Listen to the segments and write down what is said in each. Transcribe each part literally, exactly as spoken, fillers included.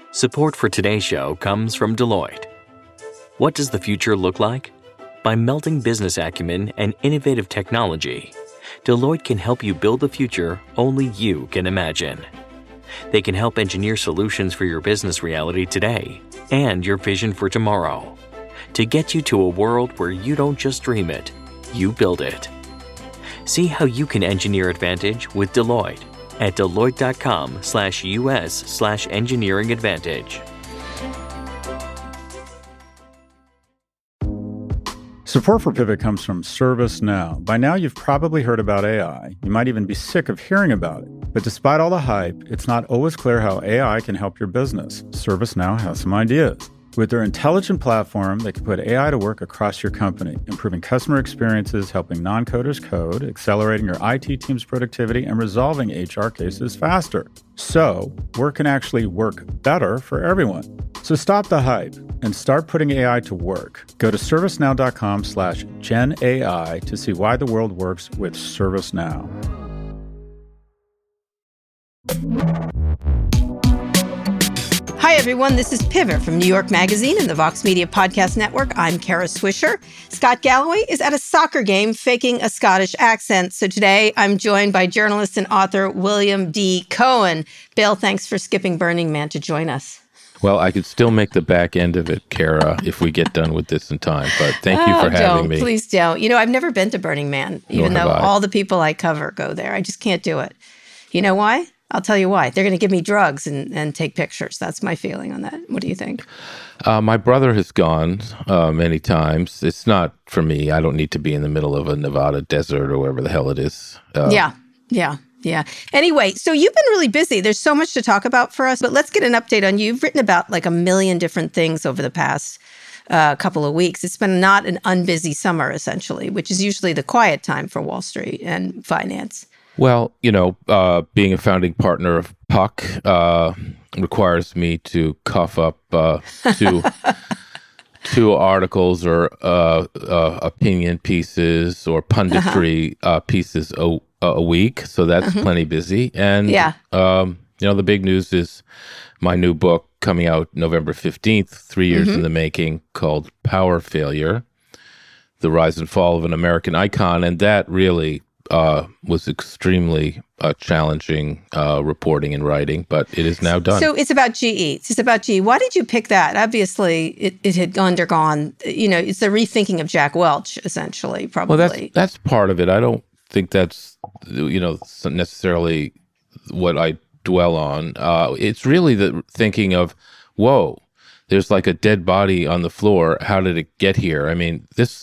Support for today's show comes from Deloitte. What does the future look like? By melding business acumen and innovative technology, Deloitte can help you build the future only you can imagine. They can help engineer solutions for your business reality today and your vision for tomorrow to get you to a world where you don't just dream it, you build it. See how you can engineer advantage with Deloitte at Deloitte.com slash US slash engineering advantage. Support for Pivot comes from ServiceNow. By now, you've probably heard about A I. You might even be sick of hearing about it. But despite all the hype, it's not always clear how A I can help your business. ServiceNow has some ideas. With their intelligent platform, they can put A I to work across your company, improving customer experiences, helping non-coders code, accelerating your I T team's productivity, and resolving H R cases faster. So, work can actually work better for everyone. So stop the hype and start putting A I to work. Go to servicenow.com slash Gen AI to see why the world works with ServiceNow. Hi, everyone. This is Pivot from New York Magazine and the Vox Media Podcast Network. I'm Kara Swisher. Scott Galloway is at a soccer game faking a Scottish accent. So today I'm joined by journalist and author William D. Cohen. Bill, thanks for skipping Burning Man to join us. Well, I could still make the back end of it, Kara, if we get done with this in time. But thank you for oh, having don't, me. Please don't. You know, I've never been to Burning Man, even Nor though have I. all the people I cover go there. I just can't do it. You know why? I'll tell you why. They're going to give me drugs and, and take pictures. That's my feeling on that. What do you think? Uh, my brother has gone uh, many times. It's not for me. I don't need to be in the middle of a Nevada desert or wherever the hell it is. Uh, yeah, yeah, yeah. Anyway, so you've been really busy. There's so much to talk about for us, but let's get an update on you. You've written about like a million different things over the past uh, couple of weeks. It's been not an unbusy summer, essentially, which is usually the quiet time for Wall Street and finance. Well, you know, uh, being a founding partner of Puck uh, requires me to cough up uh, two, two articles or uh, uh, opinion pieces or punditry uh-huh. uh, pieces a, a week. So that's uh-huh. plenty busy. And, yeah. um, you know, the big news is my new book coming out November fifteenth, three years mm-hmm. in the making, called Power Failure, The Rise and Fall of an American Icon. And that really... Uh, was extremely uh, challenging uh, reporting and writing, but it is now done. So it's about G E. It's about G E. Why did you pick that? Obviously, it, it had undergone, you know, it's the rethinking of Jack Welch, essentially, probably. Well, that's, that's part of it. I don't think that's, you know, necessarily what I dwell on. Uh, it's really the thinking of, whoa, there's like a dead body on the floor. How did it get here? I mean, this...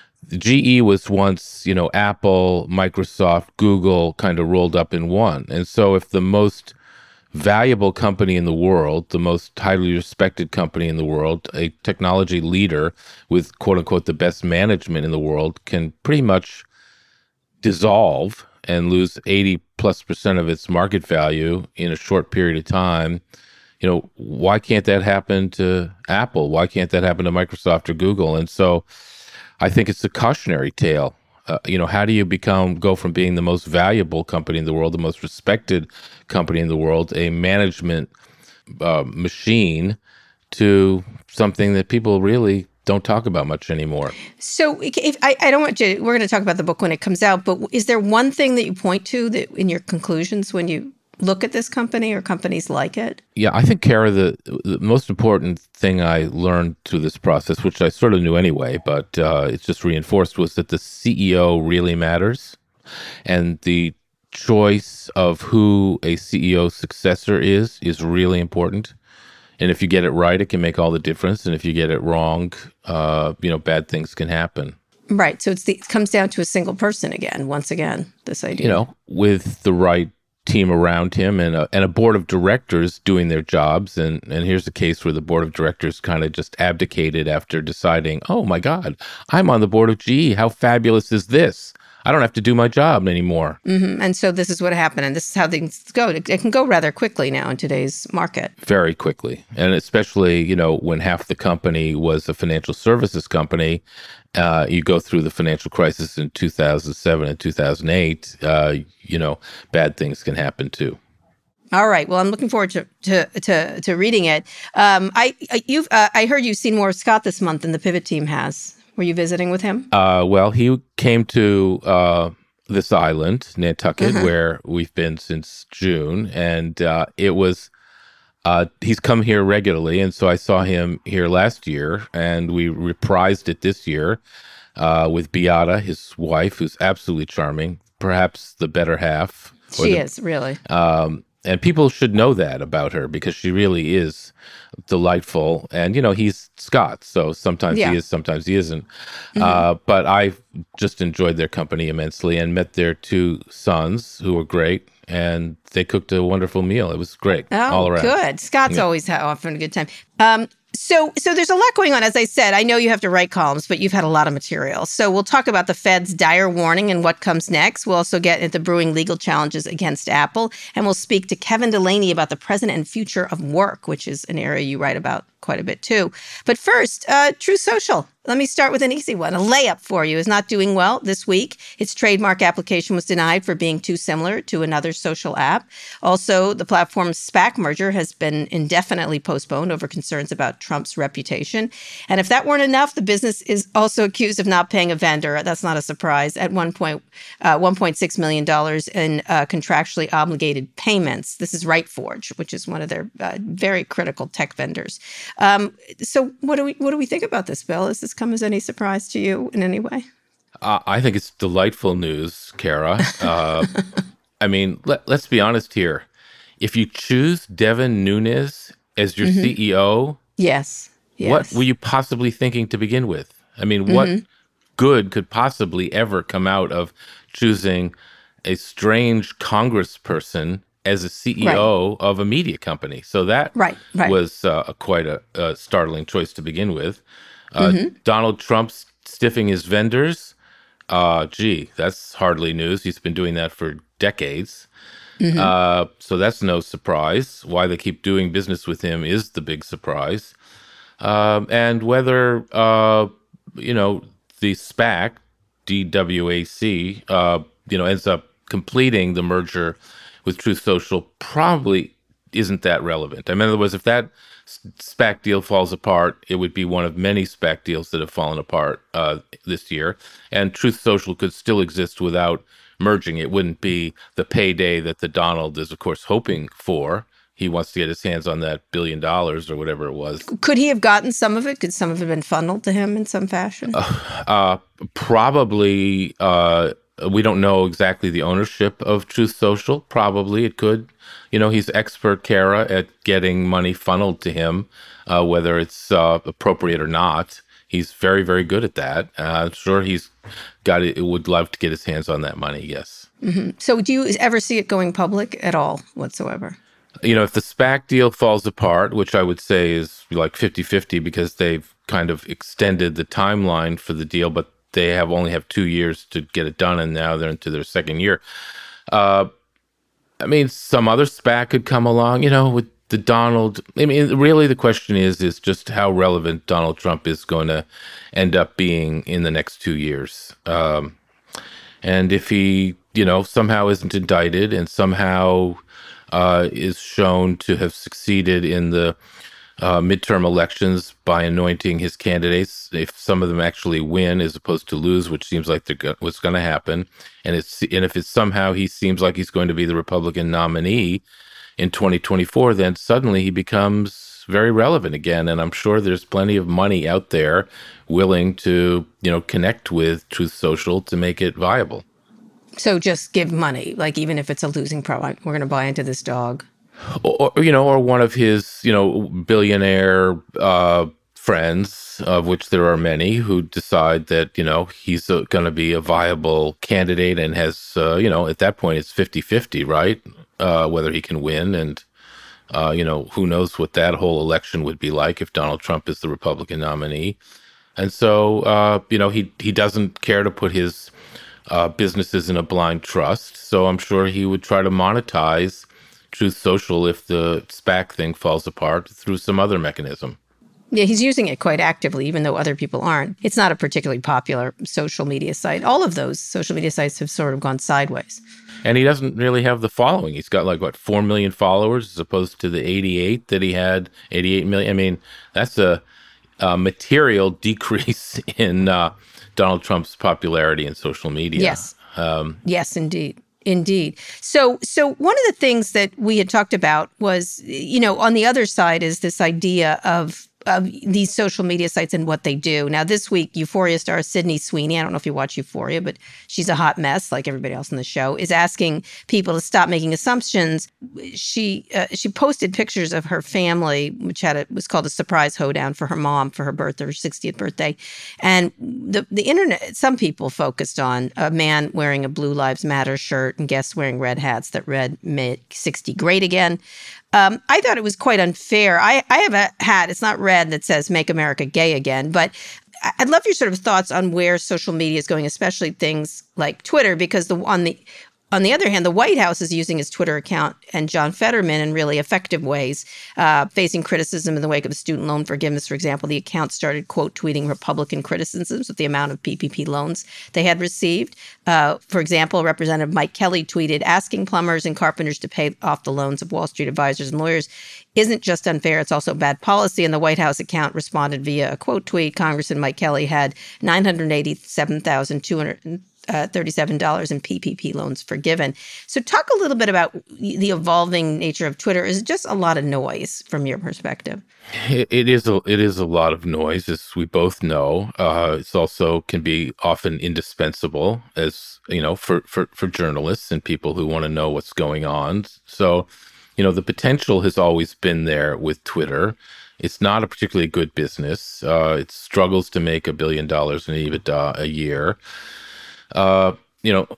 G E was once, you know, Apple, Microsoft, Google kind of rolled up in one. And so if the most valuable company in the world, the most highly respected company in the world, a technology leader with quote unquote the best management in the world can pretty much dissolve and lose eighty plus percent of its market value in a short period of time, you know, why can't that happen to Apple? Why can't that happen to Microsoft or Google? And so I think it's a cautionary tale. Uh, you know, how do you become, go from being the most valuable company in the world, the most respected company in the world, a management uh, machine, to something that people really don't talk about much anymore? So if, I, I don't want to, we're going to talk about the book when it comes out, but is there one thing that you point to that in your conclusions when you look at this company or companies like it? Yeah, I think, Kara, the, the most important thing I learned through this process, which I sort of knew anyway, but uh, it's just reinforced, was that the C E O really matters. And the choice of who a C E O successor is, is really important. And if you get it right, it can make all the difference. And if you get it wrong, uh, you know, bad things can happen. Right. So it's the, it comes down to a single person again, once again, this idea. You know, with the right team around him and a, and a board of directors doing their jobs. And, and here's a case where the board of directors kind of just abdicated after deciding, oh my God, I'm on the board of G E. How fabulous is this? I don't have to do my job anymore. Mm-hmm. And so this is what happened. And this is how things go. It, it can go rather quickly now in today's market. Very quickly. And especially, you know, when half the company was a financial services company, uh, you go through the financial crisis in two thousand seven and two thousand eight, uh, you know, bad things can happen too. All right. Well, I'm looking forward to to to, to reading it. Um, I you've uh, I heard you've seen more of Scott this month than the Pivot team has. Were you visiting with him? Uh, well, he came to uh, this island, Nantucket, uh-huh. where we've been since June, and uh, it was. Uh, he's come here regularly, and so I saw him here last year, and we reprised it this year uh, with Beata, his wife, who's absolutely charming, perhaps the better half. She the, is, really. Um, and people should know that about her because she really is delightful. And, you know, he's Scott, so sometimes yeah. he is, sometimes he isn't. Mm-hmm. Uh, but I just enjoyed their company immensely and met their two sons who were great. And they cooked a wonderful meal. It was great oh, all around. Good. Scott's yeah. always having a good time. Um, so so there's a lot going on. As I said, I know you have to write columns, but you've had a lot of material. So we'll talk about the Fed's dire warning and what comes next. We'll also get into brewing legal challenges against Apple. And we'll speak to Kevin Delaney about the present and future of work, which is an area you write about quite a bit too. But first, uh, Truth Social. Let me start with an easy one. A layup for you is not doing well this week. Its trademark application was denied for being too similar to another social app. Also, the platform's SPAC merger has been indefinitely postponed over concerns about Trump's reputation. And if that weren't enough, the business is also accused of not paying a vendor. That's not a surprise. At one point, uh, one point six million dollars in uh, contractually obligated payments. This is Rightforge, which is one of their uh, very critical tech vendors. Um, so what do we what do we think about this, Bill? Is this come as any surprise to you in any way? Uh, I think it's delightful news, Kara. Uh, I mean, let, let's be honest here. If you choose Devin Nunes as your mm-hmm. C E O, yes. yes, what were you possibly thinking to begin with? I mean, mm-hmm. what good could possibly ever come out of choosing a strange congressperson as a C E O right. of a media company? So that right, right. was uh, quite a, a startling choice to begin with. Uh, mm-hmm. Donald Trump stiffing his vendors. Uh, gee, that's hardly news. He's been doing that for decades. Mm-hmm. Uh, so that's no surprise. Why they keep doing business with him is the big surprise. Um, and whether, uh, you know, the SPAC, D W A C, uh, you know, ends up completing the merger with Truth Social probably isn't that relevant. I mean, in other words, if that SPAC deal falls apart, it would be one of many SPAC deals that have fallen apart uh, this year. And Truth Social could still exist without merging. It wouldn't be the payday that the Donald is, of course, hoping for. He wants to get his hands on that billion dollars or whatever it was. Could he have gotten some of it? Could some of it have been funneled to him in some fashion? Uh, uh, probably. Uh, we don't know exactly the ownership of Truth Social. Probably it could. You know, he's expert, Kara, at getting money funneled to him, uh, whether it's uh, appropriate or not. He's very, very good at that. Uh, I'm sure he's got it. Would love to get his hands on that money. Yes. Mm-hmm. So, do you ever see it going public at all, whatsoever? You know, if the SPAC deal falls apart, which I would say is like fifty-fifty because they've kind of extended the timeline for the deal, but they have only have two years to get it done, and now they're into their second year. Uh, I mean, some other SPAC could come along, you know, with the Donald. I mean, really the question is, is just how relevant Donald Trump is going to end up being in the next two years. Um, and if he, you know, somehow isn't indicted and somehow uh, is shown to have succeeded in the uh, midterm elections by anointing his candidates, if some of them actually win as opposed to lose, which seems like go- what's going to happen, and it's and if it's somehow he seems like he's going to be the Republican nominee in twenty twenty-four, then suddenly he becomes very relevant again. And I'm sure there's plenty of money out there willing to, you know, connect with Truth Social to make it viable. So just give money, like even if it's a losing product, we're going to buy into this dog. Or, you know, or one of his, you know, billionaire uh, friends, of which there are many, who decide that, you know, he's going to be a viable candidate and has, uh, you know, at that point it's fifty-fifty, right? Uh, whether he can win. And, uh, you know, who knows what that whole election would be like if Donald Trump is the Republican nominee. And so, uh, you know, he, he doesn't care to put his uh, businesses in a blind trust. So I'm sure he would try to monetize Truth Social if the SPAC thing falls apart through some other mechanism. Yeah, he's using it quite actively, even though other people aren't. It's not a particularly popular social media site. All of those social media sites have sort of gone sideways. And he doesn't really have the following. He's got like, what, four million followers as opposed to the eighty-eight that he had, eighty-eight million. I mean, that's a, a material decrease in uh, Donald Trump's popularity in social media. Yes. Um, yes, indeed. Indeed. So, so one of the things that we had talked about was, you know, on the other side is this idea of of these social media sites and what they do. Now, this week, Euphoria star Sydney Sweeney, I don't know if you watch Euphoria, but she's a hot mess like everybody else on the show, is asking people to stop making assumptions. She uh, she posted pictures of her family, which had a, was called a surprise hoedown for her mom for her birthday, her sixtieth birthday. And the, the internet, some people focused on a man wearing a Blue Lives Matter shirt and guests wearing red hats that read Make sixty Great Again. Um, I thought it was quite unfair. I, I have a hat, it's not red, that says Make America Gay Again, but I'd love your sort of thoughts on where social media is going, especially things like Twitter, because the on the on the other hand, the White House is using his Twitter account and John Fetterman in really effective ways, uh, facing criticism in the wake of the student loan forgiveness. For example, the account started quote tweeting Republican criticisms of the amount of P P P loans they had received. Uh, for example, Representative Mike Kelly tweeted, asking plumbers and carpenters to pay off the loans of Wall Street advisors and lawyers isn't just unfair, it's also bad policy. And the White House account responded via a quote tweet. Congressman Mike Kelly had nine hundred eighty-seven thousand two hundred thirty-seven dollars in P P P loans forgiven. So talk a little bit about the evolving nature of Twitter. Is it just a lot of noise from your perspective? It, it is a it is a lot of noise, as we both know. Uh, it's also can be often indispensable, as you know, for, for, for journalists and people who want to know what's going on. So, you know, the potential has always been there with Twitter. It's not a particularly good business. Uh, it struggles to make a billion dollars in EBITDA a year. Uh, you know,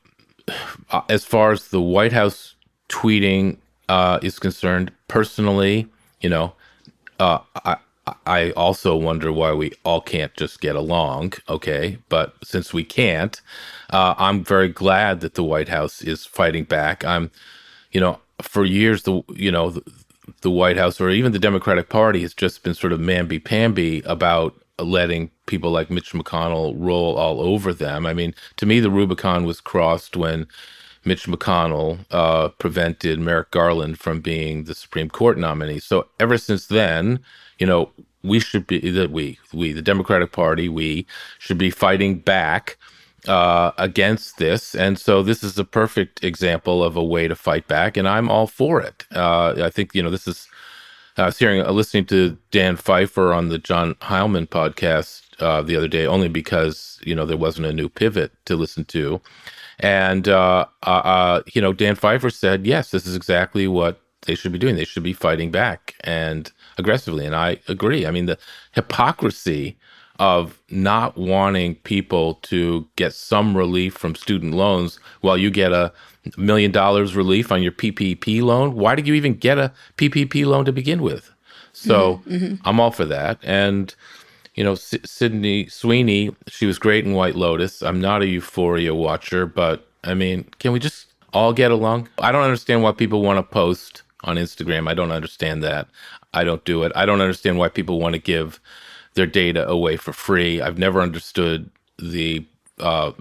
as far as the White House tweeting uh, is concerned, personally, you know, uh, I I also wonder why we all can't just get along. Okay, but since we can't, uh, I'm very glad that the White House is fighting back. I'm, you know, for years the you know the, the White House or even the Democratic Party has just been sort of mamby-pamby about letting people like Mitch McConnell roll all over them. I mean, to me, the Rubicon was crossed when Mitch McConnell uh, prevented Merrick Garland from being the Supreme Court nominee. So ever since then, you know, we should be, that we, we, the Democratic Party, we should be fighting back uh, against this. And so this is a perfect example of a way to fight back, and I'm all for it. Uh, I think, you know, this is, I was hearing, uh, listening to Dan Pfeiffer on the John Heilman podcast uh, the other day, only because, you know, there wasn't a new pivot to listen to. And, uh, uh, uh, you know, Dan Pfeiffer said, yes, this is exactly what they should be doing. They should be fighting back and aggressively. And I agree. I mean, the hypocrisy of not wanting people to get some relief from student loans while you get a million dollars relief on your P P P loan. Why did you even get a P P P loan to begin with? So mm-hmm. I'm all for that. And, you know, S- Sydney Sweeney, she was great in White Lotus. I'm not a Euphoria watcher, but I mean, can we just all get along? I don't understand why people want to post on Instagram. I don't understand that. I don't do it. I don't understand why people want to give their data away for free. I've never understood the uh,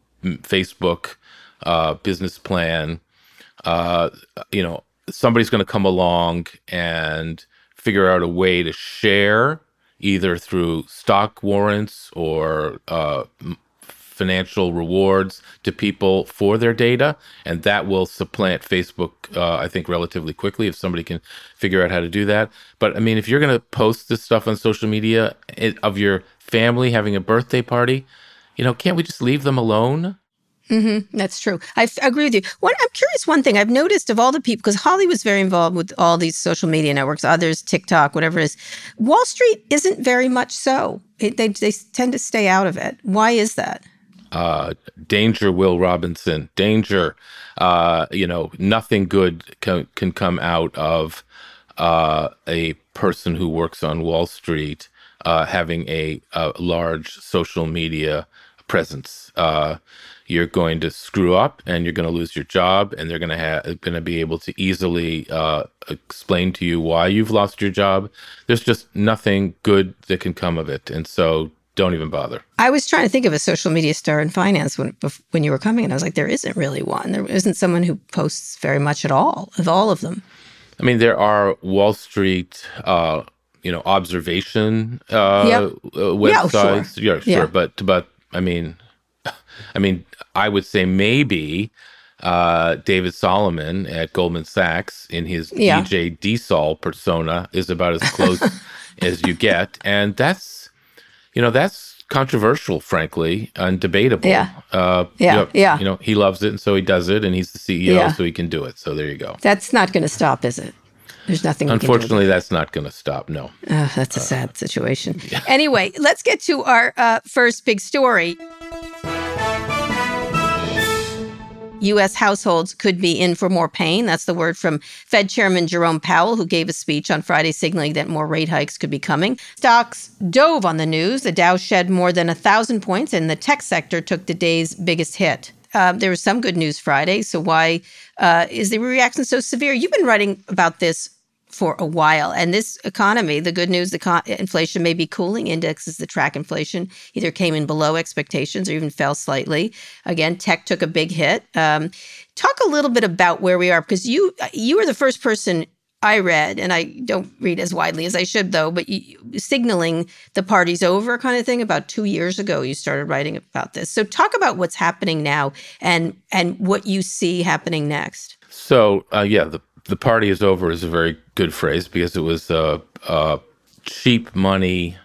Facebook uh, business plan. Uh, you know, somebody's going to come along and figure out a way to share either through stock warrants or uh, financial rewards to people for their data, and that will supplant Facebook, uh, I think, relatively quickly if somebody can figure out how to do that. But I mean, if you're going to post this stuff on social media it, of your family having a birthday party, you know, can't we just leave them alone? Mm-hmm. That's true. I f- agree with you. One, I'm curious, one thing I've noticed of all the people, because Holly was very involved with all these social media networks, others, TikTok, whatever it is. Wall Street isn't very much so. It, they, they tend to stay out of it. Why is that? Uh, danger, Will Robinson, danger. Uh, you know, nothing good can, can come out of uh, a person who works on Wall Street uh, having a, a large social media presence. Uh, you're going to screw up and you're going to lose your job, and they're going to have going to be able to easily uh, explain to you why you've lost your job. There's just nothing good that can come of it. And so don't even bother. I was trying to think of a social media star in finance when when you were coming, and I was like, there isn't really one. There isn't someone who posts very much at all, of all of them. I mean, there are Wall Street, uh, you know, observation uh, yep. uh, websites. Yeah, sure. Yeah, sure. Yeah. But, but I mean, I mean, I would say maybe uh, David Solomon at Goldman Sachs in his yeah. D J D-Sol persona is about as close as you get. And that's, you know, that's controversial, frankly, and debatable. Yeah. Uh, yeah. You know, yeah. You know, he loves it, and so he does it, and he's the C E O, yeah. so he can do it. So there you go. That's not going to stop, is it? There's nothing. Unfortunately, that's not going to stop. No. Uh, that's a sad uh, situation. Yeah. Anyway, let's get to our uh, first big story. U S households could be in for more pain. That's the word from Fed Chairman Jerome Powell, who gave a speech on Friday signaling that more rate hikes could be coming. Stocks dove on the news. The Dow shed more than one thousand points, and the tech sector took the day's biggest hit. Uh, there was some good news Friday, so why uh, is the reaction so severe? You've been writing about this for a while, and this economy, the good news, the co- inflation may be cooling. Indexes that track inflation either came in below expectations or even fell slightly. Again, tech took a big hit. Um, talk a little bit about where we are, because you you were the first person I read, and I don't read as widely as I should, though, but you, signaling the party's over kind of thing. About two years ago, you started writing about this. So talk about what's happening now and and what you see happening next. So, uh, yeah, the The party is over is a very good phrase, because it was a, a cheap money,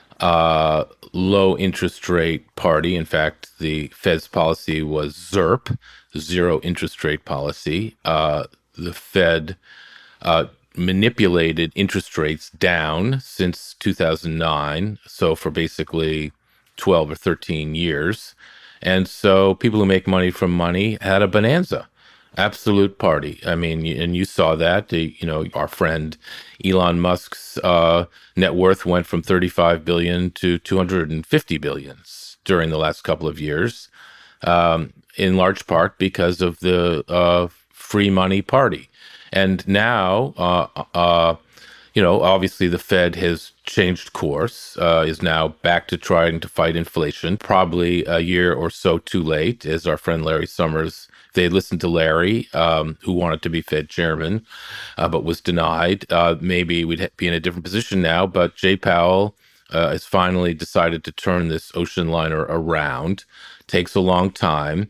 uh, low interest rate party. In fact, the Fed's policy was ZIRP, zero interest rate policy. Uh, the Fed uh, manipulated interest rates down since two thousand nine, so for basically twelve or thirteen years. And so people who make money from money had a bonanza. Absolute party. I mean, and you saw that, you know, our friend Elon Musk's uh, net worth went from thirty-five billion to two hundred fifty billion during the last couple of years, um, in large part because of the uh, free money party. And now, uh, uh, you know, obviously the Fed has changed course, uh, is now back to trying to fight inflation, probably a year or so too late, as our friend Larry Summers, they listened to Larry, um, who wanted to be Fed chairman, uh, but was denied. Uh, maybe we'd be in a different position now, but Jay Powell uh, has finally decided to turn this ocean liner around. Takes a long time.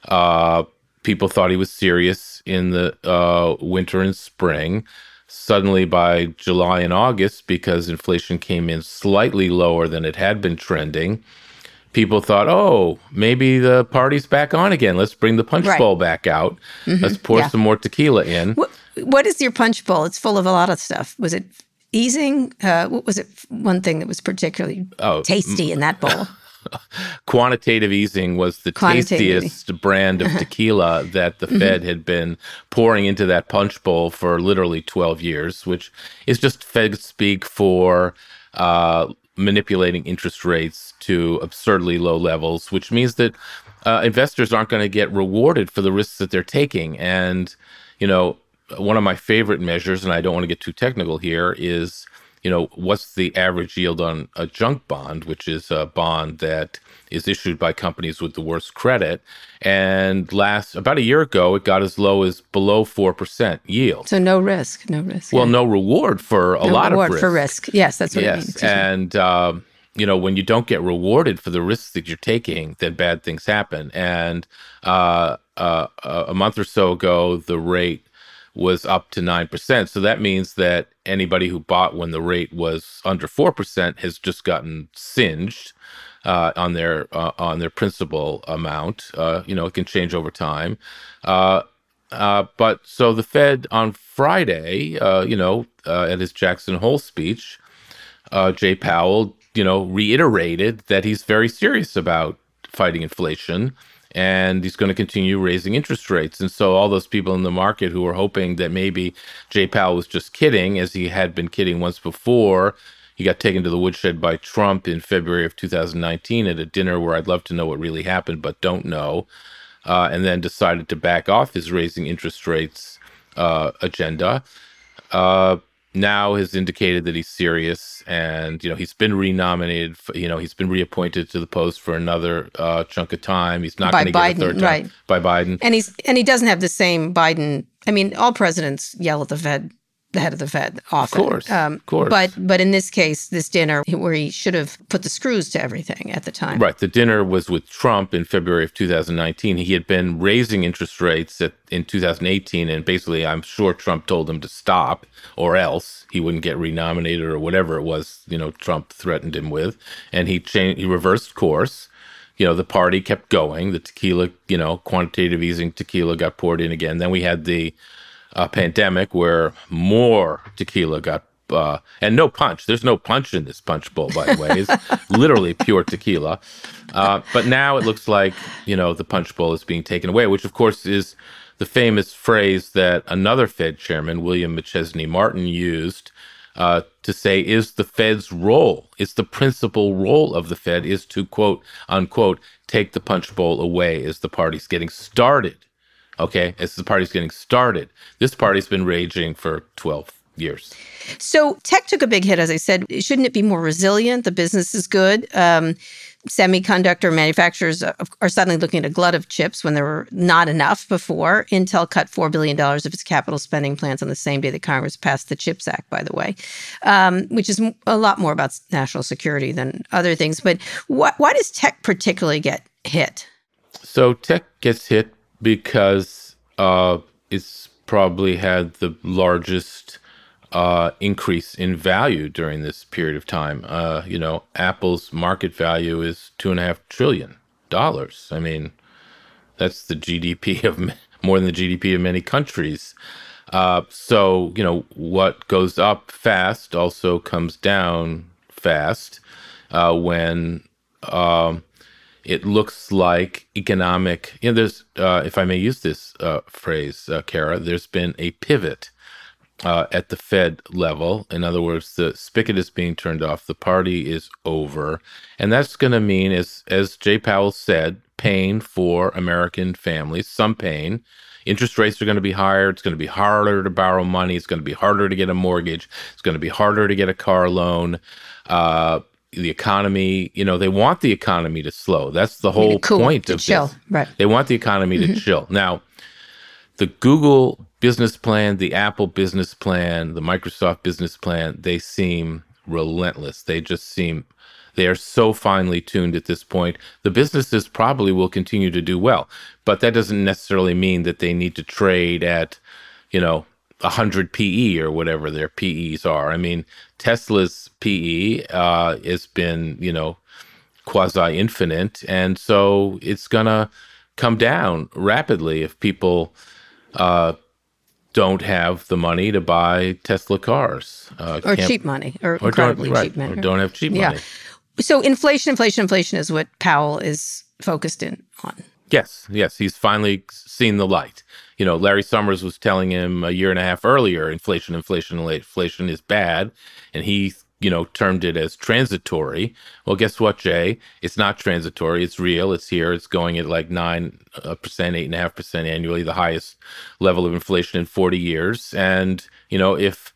Uh, people thought he was serious in the uh, winter and spring. Suddenly by July and August, because inflation came in slightly lower than it had been trending, people thought, oh, maybe the party's back on again. Let's bring the punch right. bowl back out. Mm-hmm. Let's pour yeah. some more tequila in. What, what is your punch bowl? It's full of a lot of stuff. Was it easing? Uh, what was it? One thing that was particularly oh, tasty in that bowl? Quantitative easing was the tastiest brand of tequila that the mm-hmm. Fed had been pouring into that punch bowl for literally twelve years, which is just Fed speak for uh, manipulating interest rates to absurdly low levels, which means that uh, investors aren't going to get rewarded for the risks that they're taking. And, you know, one of my favorite measures, and I don't want to get too technical here, is, you know, what's the average yield on a junk bond, which is a bond that is issued by companies with the worst credit. And last, about a year ago, it got as low as below four percent yield. So no risk, no risk. Well, yeah. no reward for a no lot reward of risk. for risk. Yes, that's what yes. it means. And, uh, you know, when you don't get rewarded for the risks that you're taking, then bad things happen. And uh, uh, a month or so ago, the rate was up to nine percent. So that means that anybody who bought when the rate was under four percent has just gotten singed uh, on their uh, on their principal amount. Uh, you know, it can change over time. Uh, uh, but so the Fed on Friday, uh, you know, uh, at his Jackson Hole speech, uh, Jay Powell, you know, reiterated that he's very serious about fighting inflation. And he's going to continue raising interest rates. And so all those people in the market who were hoping that maybe Jay Powell was just kidding, as he had been kidding once before, he got taken to the woodshed by Trump in February of two thousand nineteen at a dinner where I'd love to know what really happened, but don't know, uh, and then decided to back off his raising interest rates uh, agenda. Uh, now has indicated that he's serious, and you know he's been renominated. For, you know he's been reappointed to the post for another uh, chunk of time. He's not going to get a third time right. by Biden, and he's and he doesn't have the same Biden. I mean, all presidents yell at the Fed, the head of the Fed, often. Of course, um, of course. But but in this case, this dinner where he should have put the screws to everything at the time. Right. The dinner was with Trump in February of two thousand nineteen. He had been raising interest rates at, in two thousand eighteen, and basically, I'm sure Trump told him to stop, or else he wouldn't get renominated, or whatever it was. You know, Trump threatened him with, and he changed. He reversed course. You know, the party kept going. The tequila, you know, quantitative easing tequila got poured in again. Then we had the uh, pandemic where more tequila got, uh, and no punch. There's no punch in this punch bowl, by the way. It's literally pure tequila. Uh, but now it looks like, you know, the punch bowl is being taken away, which of course is the famous phrase that another Fed chairman, William McChesney Martin, used uh, to say, is the Fed's role, it's the principal role of the Fed is to, quote, unquote, take the punch bowl away as the party's getting started. Okay, as the party's getting started. This party's been raging for twelve years. So tech took a big hit, as I said. Shouldn't it be more resilient? The business is good. Um, semiconductor manufacturers are suddenly looking at a glut of chips when there were not enough before. Intel cut four billion dollars of its capital spending plans on the same day that Congress passed the CHIPS Act, by the way, um, which is a lot more about national security than other things. But wh- why does tech particularly get hit? So tech gets hit because uh, it's probably had the largest uh, increase in value during this period of time. Uh, you know, Apple's market value is two and a half trillion dollars. I mean, that's the G D P of more than the G D P of many countries. Uh, so, you know, what goes up fast also comes down fast uh, when um, it looks like economic, you know, there's, uh, if I may use this uh, phrase, uh, Kara, there's been a pivot uh, at the Fed level. In other words, the spigot is being turned off. The party is over. And that's going to mean, as, as Jay Powell said, pain for American families, some pain. Interest rates are going to be higher. It's going to be harder to borrow money. It's going to be harder to get a mortgage. It's going to be harder to get a car loan. Uh, the economy, you know, they want the economy to slow. That's the whole cool, point to of chill. this. Right. They want the economy mm-hmm. to chill. Now, the Google business plan, the Apple business plan, the Microsoft business plan, they seem relentless. They just seem, they are so finely tuned at this point. The businesses probably will continue to do well, but that doesn't necessarily mean that they need to trade at, you know, one hundred P E or whatever their P Es are. I mean, Tesla's P E uh, has been, you know, quasi-infinite, and so it's going to come down rapidly if people uh, don't have the money to buy Tesla cars. Uh, or cheap money, or, or incredibly right, cheap money. Or don't have cheap yeah. money. So inflation, inflation, inflation is what Powell is focused in on. Yes, yes, he's finally seen the light. You know, Larry Summers was telling him a year and a half earlier, inflation, inflation, inflation is bad. And he, you know, termed it as transitory. Well, guess what, Jay? It's not transitory. It's real. It's here. It's going at like nine percent, eight point five percent annually, the highest level of inflation in forty years. And, you know, if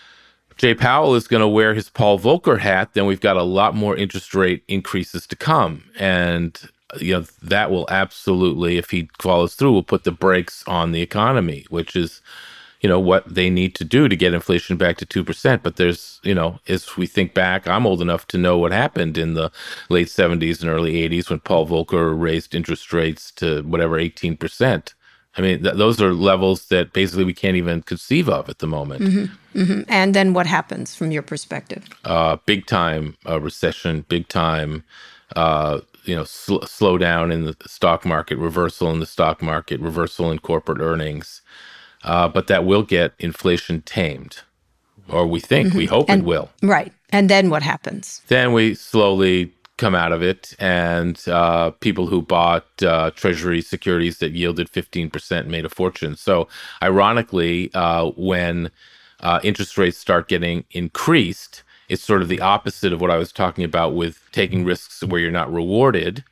Jay Powell is going to wear his Paul Volcker hat, then we've got a lot more interest rate increases to come. And you know, that will absolutely, if he follows through, will put the brakes on the economy, which is, you know, what they need to do to get inflation back to two percent. But there's, you know, as we think back, I'm old enough to know what happened in the late seventies and early eighties when Paul Volcker raised interest rates to whatever, eighteen percent. I mean, th- those are levels that basically we can't even conceive of at the moment. Mm-hmm. Mm-hmm. And then what happens from your perspective? Uh, big time uh, recession, big time uh you know, sl- slow down in the stock market, reversal in the stock market, reversal in corporate earnings. Uh, but that will get inflation tamed, or we think, mm-hmm. we hope and, it will. Right. And then what happens? Then we slowly come out of it, and uh, people who bought uh, Treasury securities that yielded fifteen percent made a fortune. So ironically, uh, when uh, interest rates start getting increased, it's sort of the opposite of what I was talking about with taking risks where you're not rewarded.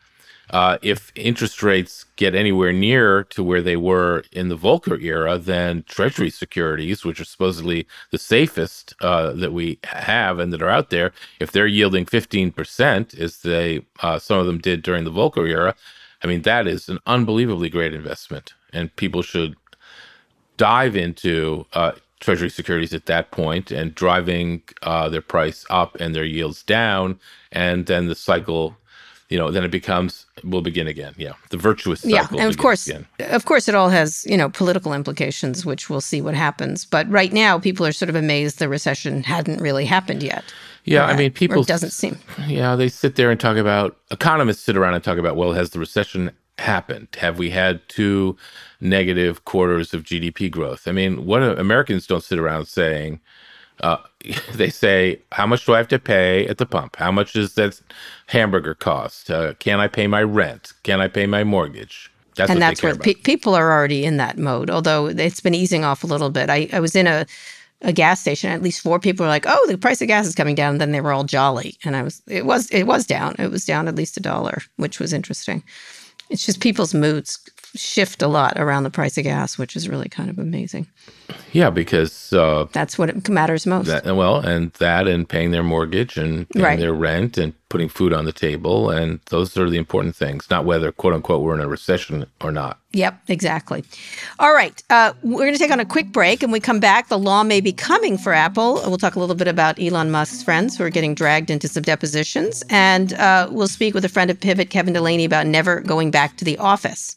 Uh, if interest rates get anywhere near to where they were in the Volcker era, then Treasury securities, which are supposedly the safest uh, that we have and that are out there, if they're yielding fifteen percent, as they uh, some of them did during the Volcker era, I mean, that is an unbelievably great investment. And people should dive into uh, Treasury securities at that point and driving uh, their price up and their yields down. And then the cycle, you know, then it becomes, will begin again. Yeah. The virtuous cycle. Yeah. And of course, again. of course, it all has, you know, political implications, which we'll see what happens. But right now, people are sort of amazed the recession hadn't really happened yet. Yeah. Uh, I mean, people. It doesn't seem. Yeah. They sit there and talk about, economists sit around and talk about, well, has the recession happened? Have we had two negative quarters of G D P growth? I mean, what Americans don't sit around saying, Uh, they say, how much do I have to pay at the pump? How much does that hamburger cost? Uh, can I pay my rent? Can I pay my mortgage? That's and what that's they care where pe- people are already in that mode, although it's been easing off a little bit. I, I was in a, a gas station. At least four people were like, oh, the price of gas is coming down. And then they were all jolly. And I was, it was, it was down. It was down at least a dollar, which was interesting. It's just people's moods shift a lot around the price of gas, which is really kind of amazing. Yeah, because uh, that's what it matters most. That, well, and that and paying their mortgage and paying right. their rent and putting food on the table. And those are the important things, not whether, quote unquote, we're in a recession or not. Yep, exactly. All right. Uh, we're going to take on a quick break. And when we come back, the law may be coming for Apple. We'll talk a little bit about Elon Musk's friends who are getting dragged into some depositions. And uh, we'll speak with a friend of Pivot, Kevin Delaney, about never going back to the office.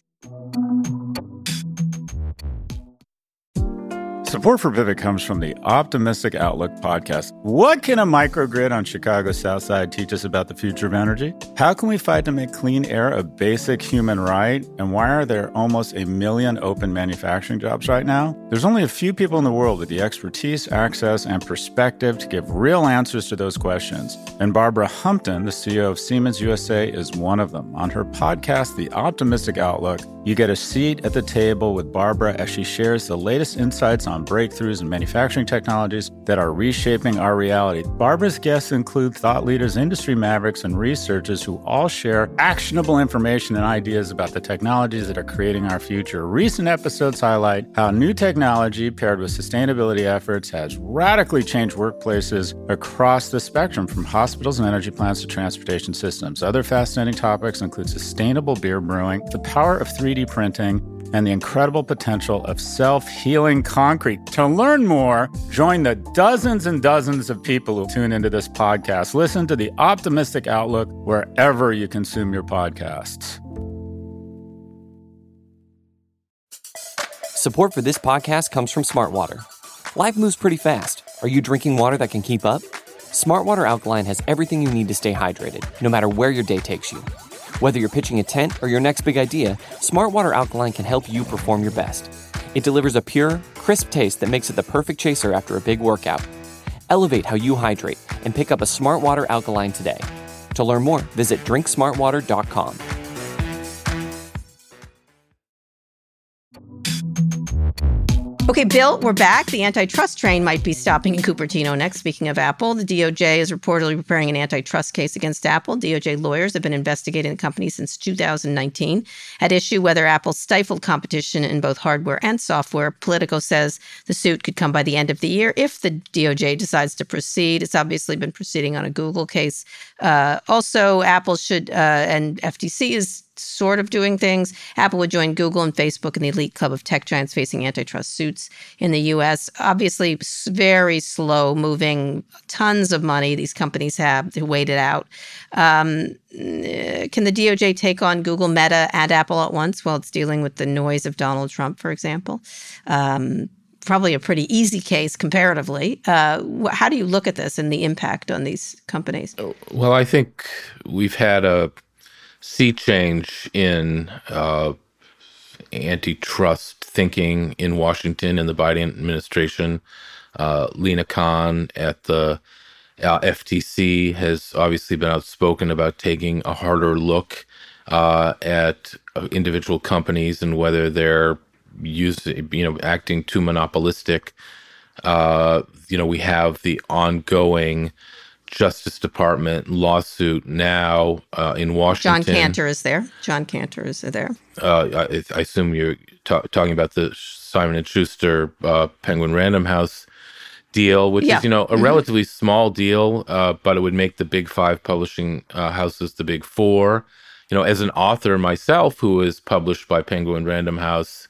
Support for Pivot comes from the Optimistic Outlook podcast. What can a microgrid on Chicago's South Side teach us about the future of energy? How can we fight to make clean air a basic human right? And why are there almost a million open manufacturing jobs right now? There's only a few people in the world with the expertise, access, and perspective to give real answers to those questions. And Barbara Humpton, the C E O of Siemens U S A, is one of them. On her podcast, The Optimistic Outlook, you get a seat at the table with Barbara as she shares the latest insights on breakthroughs in manufacturing technologies that are reshaping our reality. Barbara's guests include thought leaders, industry mavericks, and researchers who all share actionable information and ideas about the technologies that are creating our future. Recent episodes highlight how new technology paired with sustainability efforts has radically changed workplaces across the spectrum, from hospitals and energy plants to transportation systems. Other fascinating topics include sustainable beer brewing, the power of three D printing, and the incredible potential of self-healing concrete. To learn more, join the dozens and dozens of people who tune into this podcast. Listen to The Optimistic Outlook wherever you consume your podcasts. Support for this podcast comes from Smartwater. Life moves pretty fast. Are you drinking water that can keep up? Smartwater Alkaline has everything you need to stay hydrated, no matter where your day takes you. Whether you're pitching a tent or your next big idea, Smartwater Alkaline can help you perform your best. It delivers a pure, crisp taste that makes it the perfect chaser after a big workout. Elevate how you hydrate and pick up a Smartwater Alkaline today. To learn more, visit drink smartwater dot com. Okay, Bill, we're back. The antitrust train might be stopping in Cupertino next. Speaking of Apple, the D O J is reportedly preparing an antitrust case against Apple. D O J lawyers have been investigating the company since two thousand nineteen. At issue whether Apple stifled competition in both hardware and software. Politico says the suit could come by the end of the year if the D O J decides to proceed. It's obviously been proceeding on a Google case. Uh, also, Apple should, uh, and F T C is sort of doing things. Apple would join Google and Facebook in the elite club of tech giants facing antitrust suits in the U S. Obviously, very slow moving, tons of money these companies have to wait it out. Um, can the D O J take on Google, Meta, and Apple at once while it's dealing with the noise of Donald Trump, for example? Um, probably a pretty easy case comparatively. Uh, how do you look at this and the impact on these companies? Well, I think we've had a sea change in uh, antitrust thinking in Washington and the Biden administration. Uh, Lina Khan at the uh, F T C has obviously been outspoken about taking a harder look uh, at individual companies and whether they're using, you know, acting too monopolistic. Uh, you know, we have the ongoing Justice Department lawsuit now uh, in Washington. John Cantor is there. John Cantor is there. Uh, I, I assume you're ta- talking about the Simon and Schuster uh, Penguin Random House deal, which yeah. is, you know, a mm-hmm. relatively small deal, uh, but it would make the big five publishing uh, houses the big four. You know, as an author myself who is published by Penguin Random House,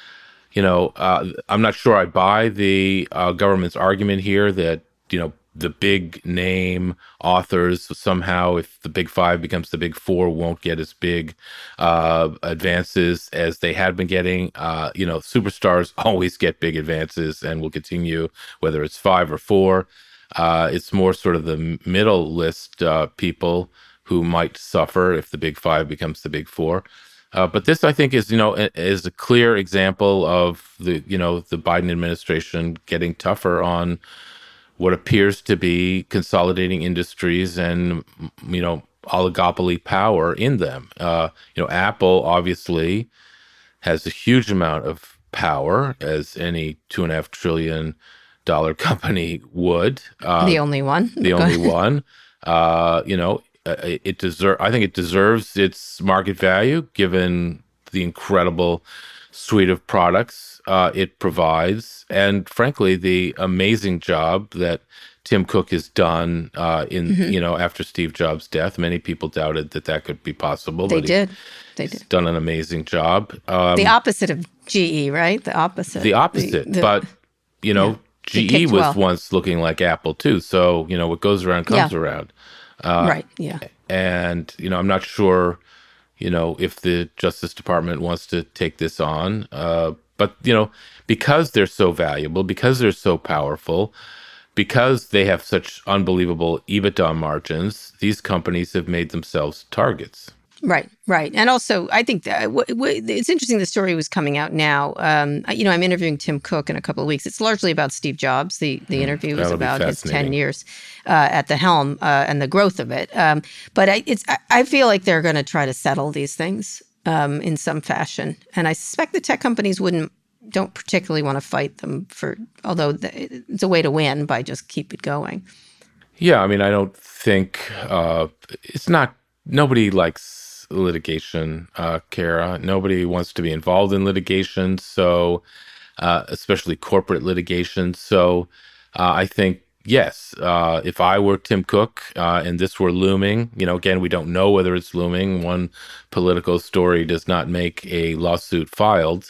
you know, uh, I'm not sure I buy the uh, government's argument here that, you know, the big name authors somehow, if the big five becomes the big four, won't get as big uh, advances as they had been getting. Uh, you know, superstars always get big advances and will continue, whether it's five or four. Uh, it's more sort of the middle list uh, people who might suffer if the big five becomes the big four. Uh, but this, I think, is, you know, is a clear example of the, you know, the Biden administration getting tougher on what appears to be consolidating industries and, you know, oligopoly power in them. Uh, you know, Apple obviously has a huge amount of power, as any two and a half trillion dollar company would. Uh, the only one. The only one. Uh, you know, it deserve. I think it deserves its market value given the incredible suite of products uh, it provides, and frankly, the amazing job that Tim Cook has done uh, in mm-hmm. you know, after Steve Jobs' death. Many people doubted that that could be possible. They but did. He, they he's did. Done an amazing job. Um, the opposite of G E, right? The opposite. The opposite. The, the, but you know, yeah, G E was well. once looking like Apple too. So you know, what goes around comes yeah. around. Uh, right. Yeah. And you know, I'm not sure, you know, if the Justice Department wants to take this on. Uh, but, you know, because they're so valuable, because they're so powerful, because they have such unbelievable EBITDA margins, these companies have made themselves targets. Right, right. And also, I think that w- w- it's interesting the story was coming out now. Um, you know, I'm interviewing Tim Cook in a couple of weeks. It's largely about Steve Jobs. The the mm, interview is about his ten years uh, at the helm uh, and the growth of it. Um, but I, it's, I, I feel like they're going to try to settle these things um, in some fashion. And I suspect the tech companies wouldn't, don't particularly want to fight them for, although the, it's a way to win by just keep it going. Yeah, I mean, I don't think, uh, it's not, nobody likes litigation, uh, Kara. Nobody wants to be involved in litigation, so uh, especially corporate litigation. So uh, I think, yes, uh, if I were Tim Cook uh, and this were looming, you know, again, we don't know whether it's looming. One Politico story does not make a lawsuit filed.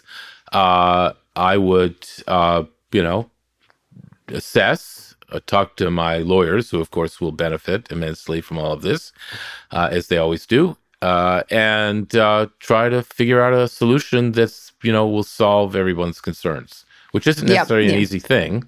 Uh, I would, uh, you know, assess, uh, talk to my lawyers, who of course will benefit immensely from all of this, uh, as they always do. Uh, and uh, try to figure out a solution that's, you know, will solve everyone's concerns, which isn't necessarily yep, yeah. an easy thing.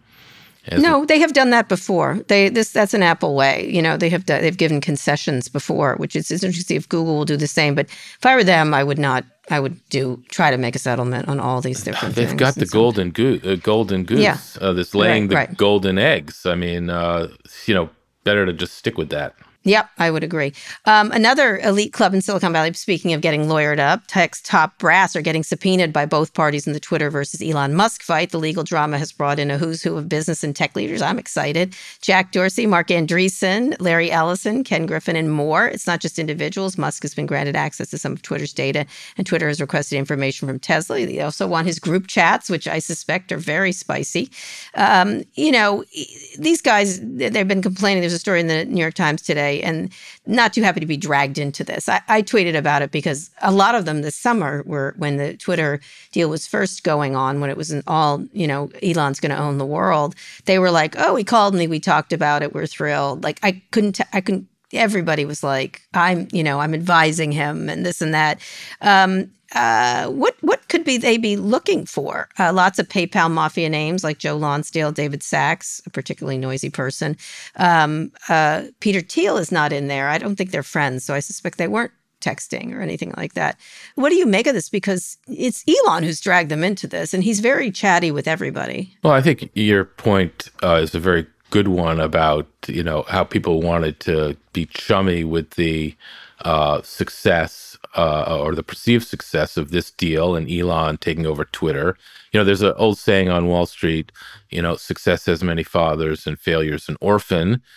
No, they have done that before. They this that's an Apple way. You know, they have done, they've given concessions before, which is interesting to see if Google will do the same. But if I were them, I would not. I would do try to make a settlement on all these different They've things. They've got the golden goose, uh, golden goose yeah. uh, that's laying right, the right. golden eggs. I mean, uh, you know, better to just stick with that. Yep, I would agree. Um, another elite club in Silicon Valley, speaking of getting lawyered up, tech's top brass are getting subpoenaed by both parties in the Twitter versus Elon Musk fight. The legal drama has brought in a who's who of business and tech leaders. I'm excited. Jack Dorsey, Mark Andreessen, Larry Ellison, Ken Griffin, and more. It's not just individuals. Musk has been granted access to some of Twitter's data, and Twitter has requested information from Tesla. They also want his group chats, which I suspect are very spicy. Um, you know, these guys, they've been complaining. There's a story in the New York Times today, and not too happy to be dragged into this. I, I tweeted about it because a lot of them this summer were when the Twitter deal was first going on, when it was an all, you know, Elon's going to own the world. They were like, oh, he called me. We talked about it. We're thrilled. Like I couldn't, I couldn't, everybody was like, I'm, you know, I'm advising him and this and that. Um, Uh, what what could be they be looking for? Uh, lots of PayPal mafia names like Joe Lonsdale, David Sachs, a particularly noisy person. Um, uh, Peter Thiel is not in there. I don't think they're friends, so I suspect they weren't texting or anything like that. What do you make of this? Because it's Elon who's dragged them into this, and he's very chatty with everybody. Well, I think your point uh, is a very good one about, you know, how people wanted to be chummy with the uh, success Uh, or the perceived success of this deal and Elon taking over Twitter. You know, there's an old saying on Wall Street, you know, success has many fathers and failure's an orphan.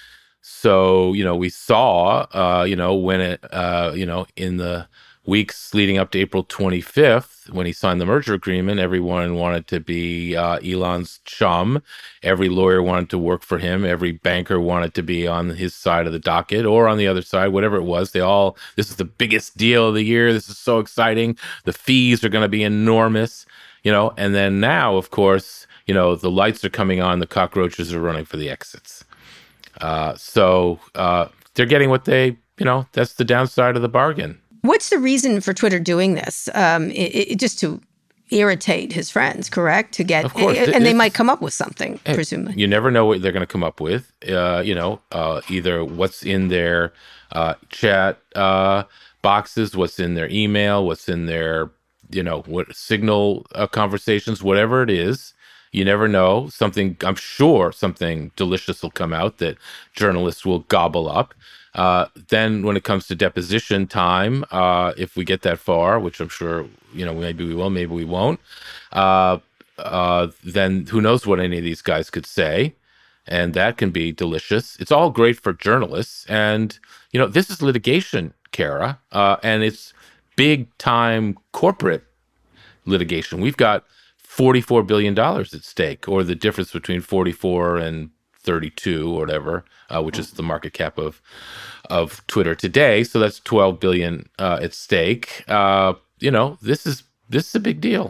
So, you know, we saw, uh, you know, when it, uh, you know, in the weeks leading up to April twenty-fifth, when he signed the merger agreement, everyone wanted to be uh, Elon's chum. Every lawyer wanted to work for him. Every banker wanted to be on his side of the docket or on the other side, whatever it was. They all, this is the biggest deal of the year. This is so exciting. The fees are going to be enormous, you know, and then now, of course, you know, the lights are coming on. The cockroaches are running for the exits. Uh, so uh, they're getting what they, you know, that's the downside of the bargain. What's the reason for Twitter doing this? Um, it, it, just to irritate his friends, correct? To get, of course, and they might come up with something, hey, presumably. You never know what they're going to come up with. Uh, you know, uh, either what's in their uh, chat uh, boxes, what's in their email, what's in their, you know, what Signal uh, conversations, whatever it is. You never know. Something, I'm sure something delicious will come out that journalists will gobble up. Uh, then when it comes to deposition time, uh, if we get that far, which I'm sure, you know, maybe we will, maybe we won't, uh, uh, then who knows what any of these guys could say. And that can be delicious. It's all great for journalists. And, you know, this is litigation, Kara, uh, and it's big time corporate litigation. We've got forty-four billion dollars at stake, or the difference between forty-four and thirty-two or whatever, uh, which is the market cap of of Twitter today. So that's twelve billion dollars uh, at stake. Uh, you know, this is this is a big deal.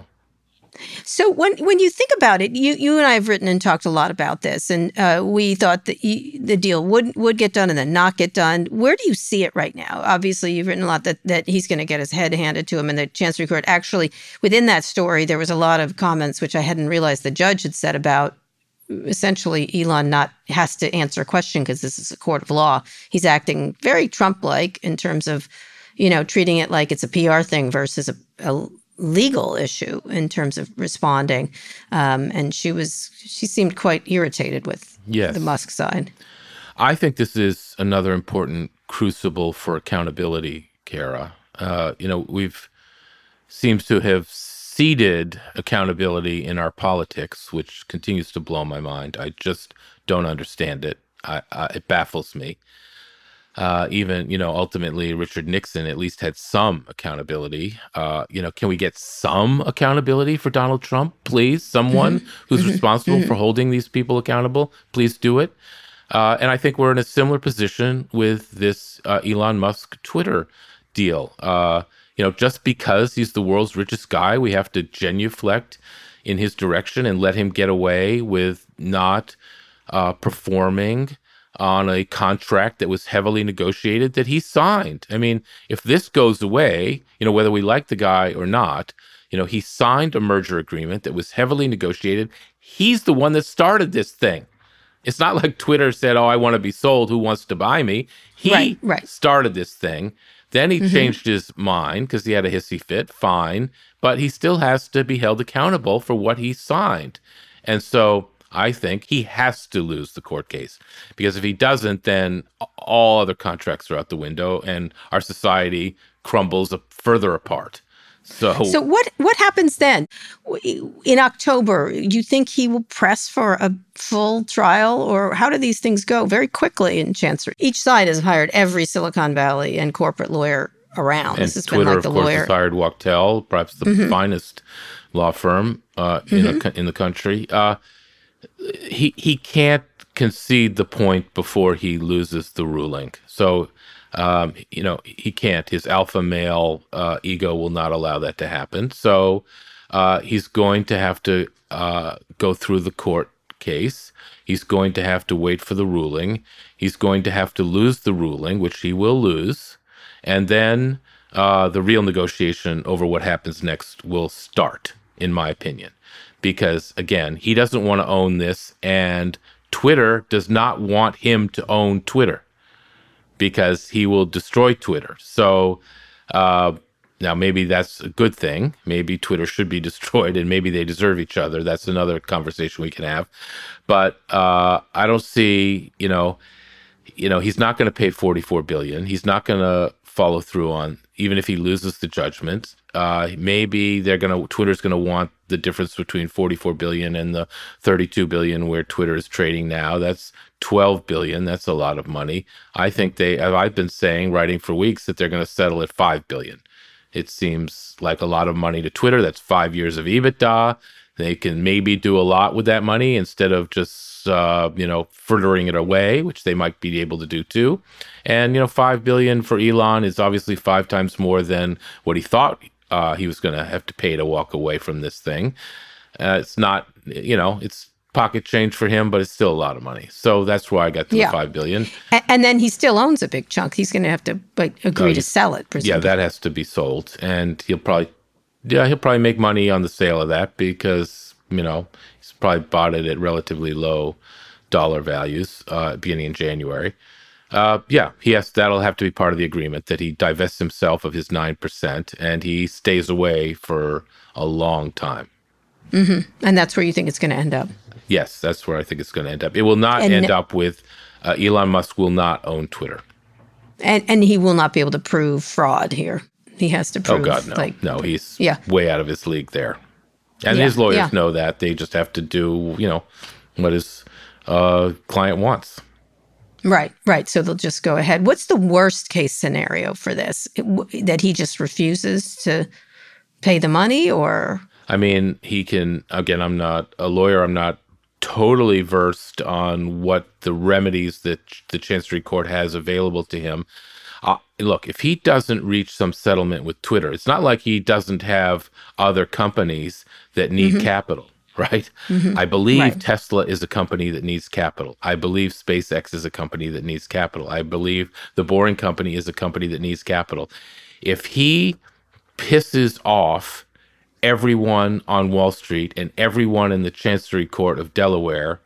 So when when you think about it, you you and I have written and talked a lot about this, and uh, we thought that you, the deal would would get done and then not get done. Where do you see it right now? Obviously, you've written a lot that, that he's going to get his head handed to him, and the Chancery Court actually, within that story, there was a lot of comments, which I hadn't realized the judge had said about essentially Elon not has to answer a question because this is a court of law. He's acting very Trump-like in terms of, you know, treating it like it's a P R thing versus a, a legal issue in terms of responding. Um, and she was, she seemed quite irritated with yes. the Musk side. I think this is another important crucible for accountability, Kara. Uh, you know, we've seems to have ceded accountability in our politics, which continues to blow my mind. I just don't understand it. I, I, it baffles me. Uh, even, you know, ultimately, Richard Nixon at least had some accountability. Uh, you know, can we get some accountability for Donald Trump, please? Someone mm-hmm. who's mm-hmm. responsible mm-hmm. for holding these people accountable, please do it. Uh, and I think we're in a similar position with this uh, Elon Musk Twitter deal. Uh, you know, just because he's the world's richest guy, we have to genuflect in his direction and let him get away with not uh, performing on a contract that was heavily negotiated that he signed. I mean, if this goes away, you know, whether we like the guy or not, you know, he signed a merger agreement that was heavily negotiated. He's the one that started this thing. It's not like Twitter said, oh, I want to be sold. Who wants to buy me? He right, right. started this thing. Then he mm-hmm. changed his mind because he had a hissy fit. Fine. But he still has to be held accountable for what he signed. And so I think he has to lose the court case, because if he doesn't, then all other contracts are out the window and our society crumbles further apart. So, so what what happens then? In October, do you think he will press for a full trial, or how do these things go very quickly in Chancery? Each side has hired every Silicon Valley and corporate lawyer around. And this has Twitter, been like of the course, lawyer. has hired Wachtell, perhaps the mm-hmm. finest law firm uh, mm-hmm. in, a, in the country. Uh, he he can't concede the point before he loses the ruling. So, um, you know, he can't. His alpha male uh, ego will not allow that to happen. So uh, he's going to have to uh, go through the court case. He's going to have to wait for the ruling. He's going to have to lose the ruling, which he will lose. And then uh, the real negotiation over what happens next will start, in my opinion. Because, again, he doesn't want to own this, and Twitter does not want him to own Twitter, because he will destroy Twitter. So uh, now maybe that's a good thing. Maybe Twitter should be destroyed, and maybe they deserve each other. That's another conversation we can have. But uh, I don't see, you know, you know, he's not going to pay forty-four billion dollars. He's not going to follow through on, even if he loses the judgment. Uh, maybe they're going to, Twitter's going to want the difference between forty-four billion dollars and the thirty-two billion dollars where Twitter is trading now. That's twelve billion dollars. That's a lot of money. I think they, I've been saying, writing for weeks, that they're going to settle at five billion dollars. It seems like a lot of money to Twitter. That's five years of EBITDA. They can maybe do a lot with that money instead of just, uh, you know, frittering it away, which they might be able to do too. And, you know, five billion dollars for Elon is obviously five times more than what he thought uh, he was going to have to pay to walk away from this thing. Uh, it's not, you know, it's pocket change for him, but it's still a lot of money. So that's why I got to yeah. the five billion dollars. And, and then he still owns a big chunk. He's going to have to like, agree uh, to sell it, presumably. Yeah, that has to be sold. And he'll probably, yeah, he'll probably make money on the sale of that because, you know, he's probably bought it at relatively low dollar values uh, beginning in January. Uh, yeah, he has, that'll have to be part of the agreement, that he divests himself of his nine percent and he stays away for a long time. Mm-hmm. And that's where you think it's going to end up? Yes, that's where I think it's going to end up. It will not and end up with, uh, Elon Musk will not own Twitter. And and he will not be able to prove fraud here. He has to prove. Oh, God, no. Like, no, he's yeah. way out of his league there. And yeah, his lawyers yeah. know that. They just have to do, you know, what his uh, client wants. Right, right. So they'll just go ahead. What's the worst case scenario for this? It, w- that he just refuses to pay the money, or? I mean, he can, again, I'm not a lawyer. I'm not totally versed on what the remedies that the Chancery Court has available to him. Uh, look, if he doesn't reach some settlement with Twitter, it's not like he doesn't have other companies that need mm-hmm. capital, right? Mm-hmm. I believe right. Tesla is a company that needs capital. I believe SpaceX is a company that needs capital. I believe the Boring Company is a company that needs capital. If he pisses off everyone on Wall Street and everyone in the Chancery Court of Delaware,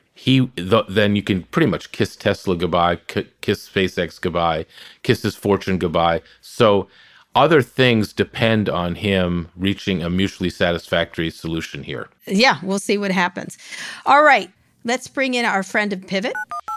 he th- then you can pretty much kiss Tesla goodbye, k- kiss SpaceX goodbye, kiss his fortune goodbye. So other things depend on him reaching a mutually satisfactory solution here. Yeah, we'll see what happens. All right, let's bring in our friend of Pivot.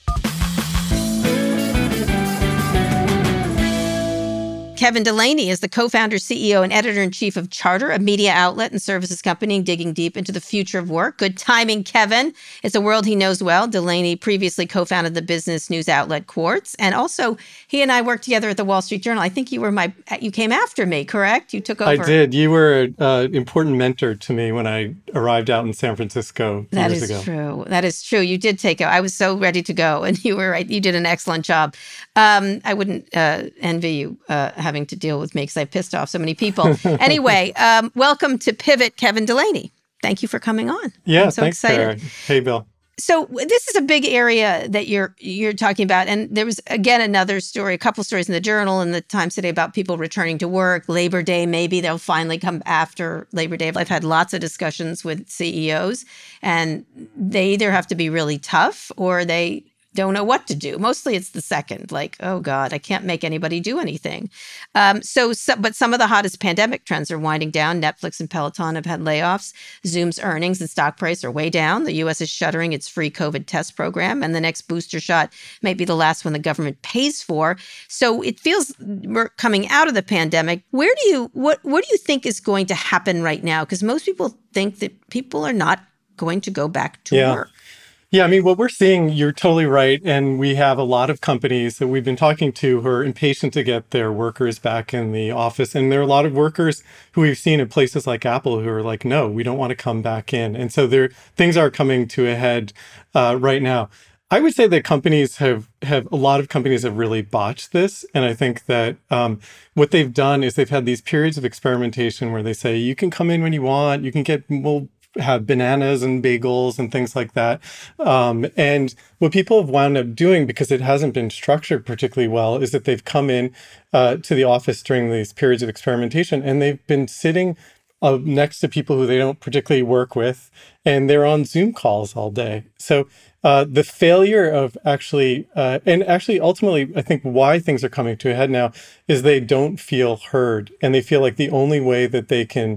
Kevin Delaney is the co-founder, C E O, and editor-in-chief of Charter, a media outlet and services company digging deep into the future of work. Good timing, Kevin. It's a world he knows well. Delaney previously co-founded the business news outlet Quartz, and also he and I worked together at the Wall Street Journal. I think you were my, you came after me, correct? You took over. I did. You were an uh, important mentor to me when I arrived out in San Francisco that years is ago. true. That is true. You did take it. I was so ready to go, and you were right. You did an excellent job. Um, I wouldn't uh, envy you uh, having to deal with me because I pissed off so many people. Anyway, um, welcome to Pivot, Kevin Delaney. Thank you for coming on. Yeah, I'm so thanks, excited. Sarah. Hey, Bill. So this is a big area that you're you're talking about, and there was again another story, a couple stories in the Journal and the Times today about people returning to work. Labor Day, maybe they'll finally come after Labor Day. I've had lots of discussions with C E Os, and they either have to be really tough or they don't know what to do. Mostly it's the second, like, oh God, I can't make anybody do anything. Um, so, so, but some of the hottest pandemic trends are winding down. Netflix and Peloton have had layoffs. Zoom's earnings and stock price are way down. The U S is shuttering its free COVID test program, and the next booster shot might be the last one the government pays for. So it feels we're coming out of the pandemic. Where do you, what, what do you think is going to happen right now? Because most people think that people are not going to go back to yeah. work. Yeah, I mean, what we're seeing, you're totally right. And we have a lot of companies that we've been talking to who are impatient to get their workers back in the office. And there are a lot of workers who we've seen in places like Apple who are like, no, we don't want to come back in. And so there, things are coming to a head uh, right now. I would say that companies have, have, a lot of companies have really botched this. And I think that um, what they've done is they've had these periods of experimentation where they say, you can come in when you want, you can get, we'll have bananas and bagels and things like that. Um, and what people have wound up doing, because it hasn't been structured particularly well, is that they've come in uh, to the office during these periods of experimentation and they've been sitting uh, next to people who they don't particularly work with, and they're on Zoom calls all day. So uh, the failure of actually, uh, and actually ultimately, I think why things are coming to a head now is they don't feel heard, and they feel like the only way that they can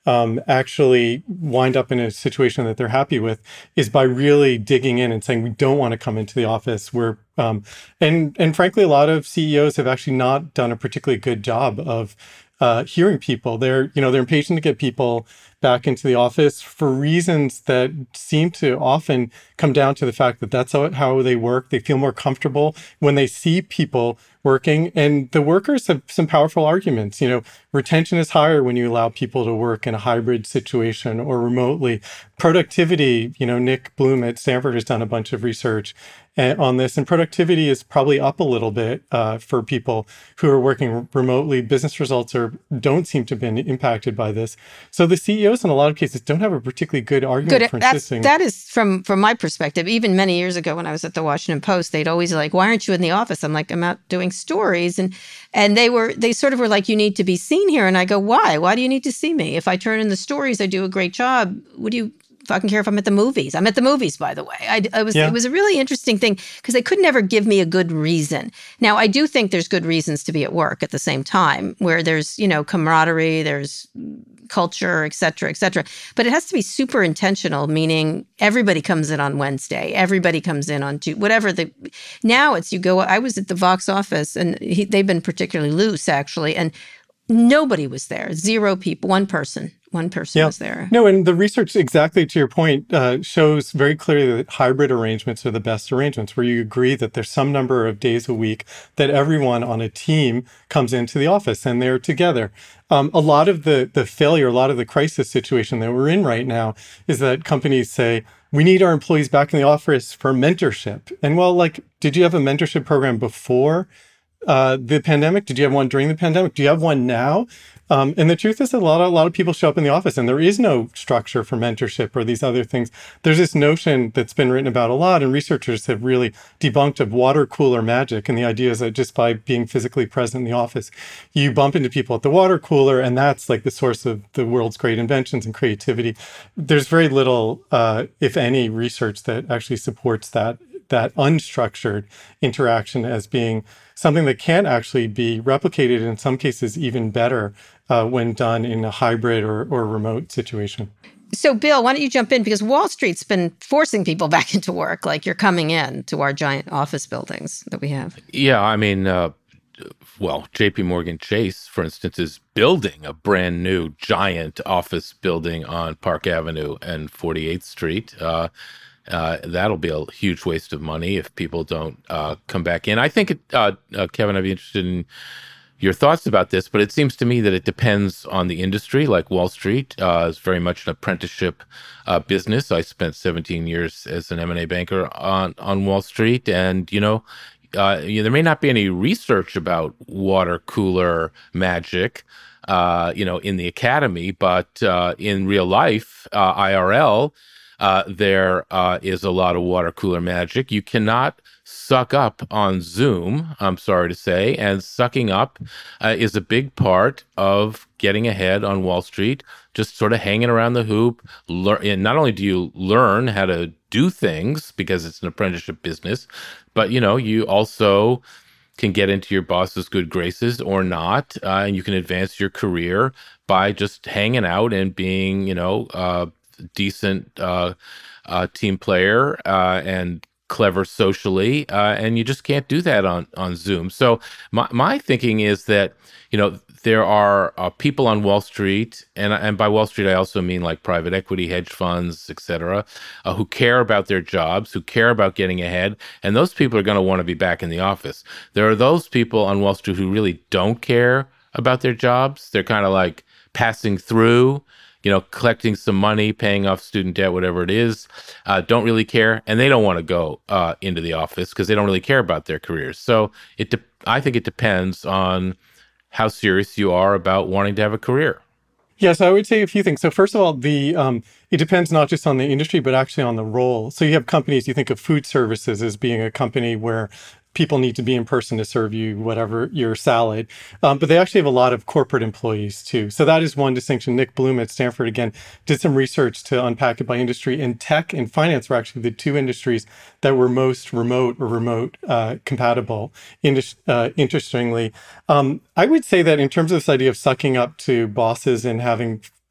um, actually wind up in a situation that they're happy with is by really digging in and saying, we don't want to come into the office. We're um, and and frankly, a lot of C E Os have actually not done a particularly good job of uh, hearing people. They're you know they're impatient to get people back into the office for reasons that seem to often come down to the fact that that's how, how they work. They feel more comfortable when they see people working, and the workers have some powerful arguments. You know, retention is higher when you allow people to work in a hybrid situation or remotely. Productivity, you know, Nick Bloom at Stanford has done a bunch of research on this, and productivity is probably up a little bit uh, for people who are working remotely. Business results are don't seem to have been impacted by this. So the C E Os in a lot of cases don't have a particularly good argument good. for That's, insisting. that is from from my perspective. Even many years ago when I was at the Washington Post, they'd always like, why aren't you in the office? I'm like, I'm out doing stories. And and they were they sort of were like, you need to be seen here. And I go, why? Why do you need to see me? If I turn in the stories, I do a great job. What do you fucking care if I'm at the movies? I'm at the movies, by the way. I, I was yeah. It was a really interesting thing because they could never give me a good reason. Now, I do think there's good reasons to be at work at the same time, where there's, you know, camaraderie, there's culture, et cetera, et cetera. But it has to be super intentional, meaning everybody comes in on Wednesday, everybody comes in on Tuesday, whatever the. Now it's you go. I was at the Vox office, and he, they've been particularly loose actually, and nobody was there. Zero people. One person. One person yeah. was there. No, and the research, exactly to your point, uh, shows very clearly that hybrid arrangements are the best arrangements, where you agree that there's some number of days a week that everyone on a team comes into the office and they're together. Um, a lot of the the failure, a lot of the crisis situation that we're in right now is that companies say, we need our employees back in the office for mentorship. And well, like, did you have a mentorship program before uh, the pandemic? Did you have one during the pandemic? Do you have one now? Um, and the truth is that a lot of, a lot of people show up in the office and there is no structure for mentorship or these other things. There's this notion that's been written about a lot, and researchers have really debunked, of water cooler magic. And the idea is that just by being physically present in the office, you bump into people at the water cooler, and that's like the source of the world's great inventions and creativity. There's very little, uh, if any, research that actually supports that that unstructured interaction as being something that can actually be replicated, in some cases even better, uh, when done in a hybrid or, or remote situation. So, Bill, why don't you jump in? Because Wall Street's been forcing people back into work, like you're coming in to our giant office buildings that we have. Yeah, I mean, uh, well, J P Morgan Chase, for instance, is building a brand new giant office building on Park Avenue and forty-eighth Street. Uh, Uh, that'll be a huge waste of money if people don't uh, come back in. I think, it, uh, uh, Kevin, I'd be interested in your thoughts about this, but it seems to me that it depends on the industry. Like Wall Street uh, is very much an apprenticeship uh, business. I spent seventeen years as an M and A banker on, on Wall Street, and, you know, uh, you know, there may not be any research about water cooler magic, uh, you know, in the academy, but uh, in real life, uh, I R L, Uh, there uh, is a lot of water cooler magic. You cannot suck up on Zoom, I'm sorry to say, and sucking up uh, is a big part of getting ahead on Wall Street, just sort of hanging around the hoop. Lear- and not only do you learn how to do things because it's an apprenticeship business, but, you know, you also can get into your boss's good graces or not, uh, and you can advance your career by just hanging out and being, you know, uh, decent uh, uh, team player uh, and clever socially, uh, and you just can't do that on on Zoom. So my my thinking is that, you know, there are uh, people on Wall Street, and and by Wall Street I also mean like private equity, hedge funds, et cetera, uh, who care about their jobs, who care about getting ahead, and those people are going to want to be back in the office. There are those people on Wall Street who really don't care about their jobs. They're kind of like passing through, you know, collecting some money, paying off student debt, whatever it is, uh, don't really care. And they don't want to go uh, into the office because they don't really care about their careers. So it, de- I think it depends on how serious you are about wanting to have a career. Yes, I would say a few things. So first of all, the um, it depends not just on the industry, but actually on the role. So you have companies, you think of food services as being a company where people need to be in person to serve you whatever your salad. Um, but they actually have a lot of corporate employees too. So that is one distinction. Nick Bloom at Stanford, again, did some research to unpack it by industry. And tech and finance were actually the two industries that were most remote or remote uh, compatible, Indus- uh, interestingly. Um, I would say that in terms of this idea of sucking up to bosses and having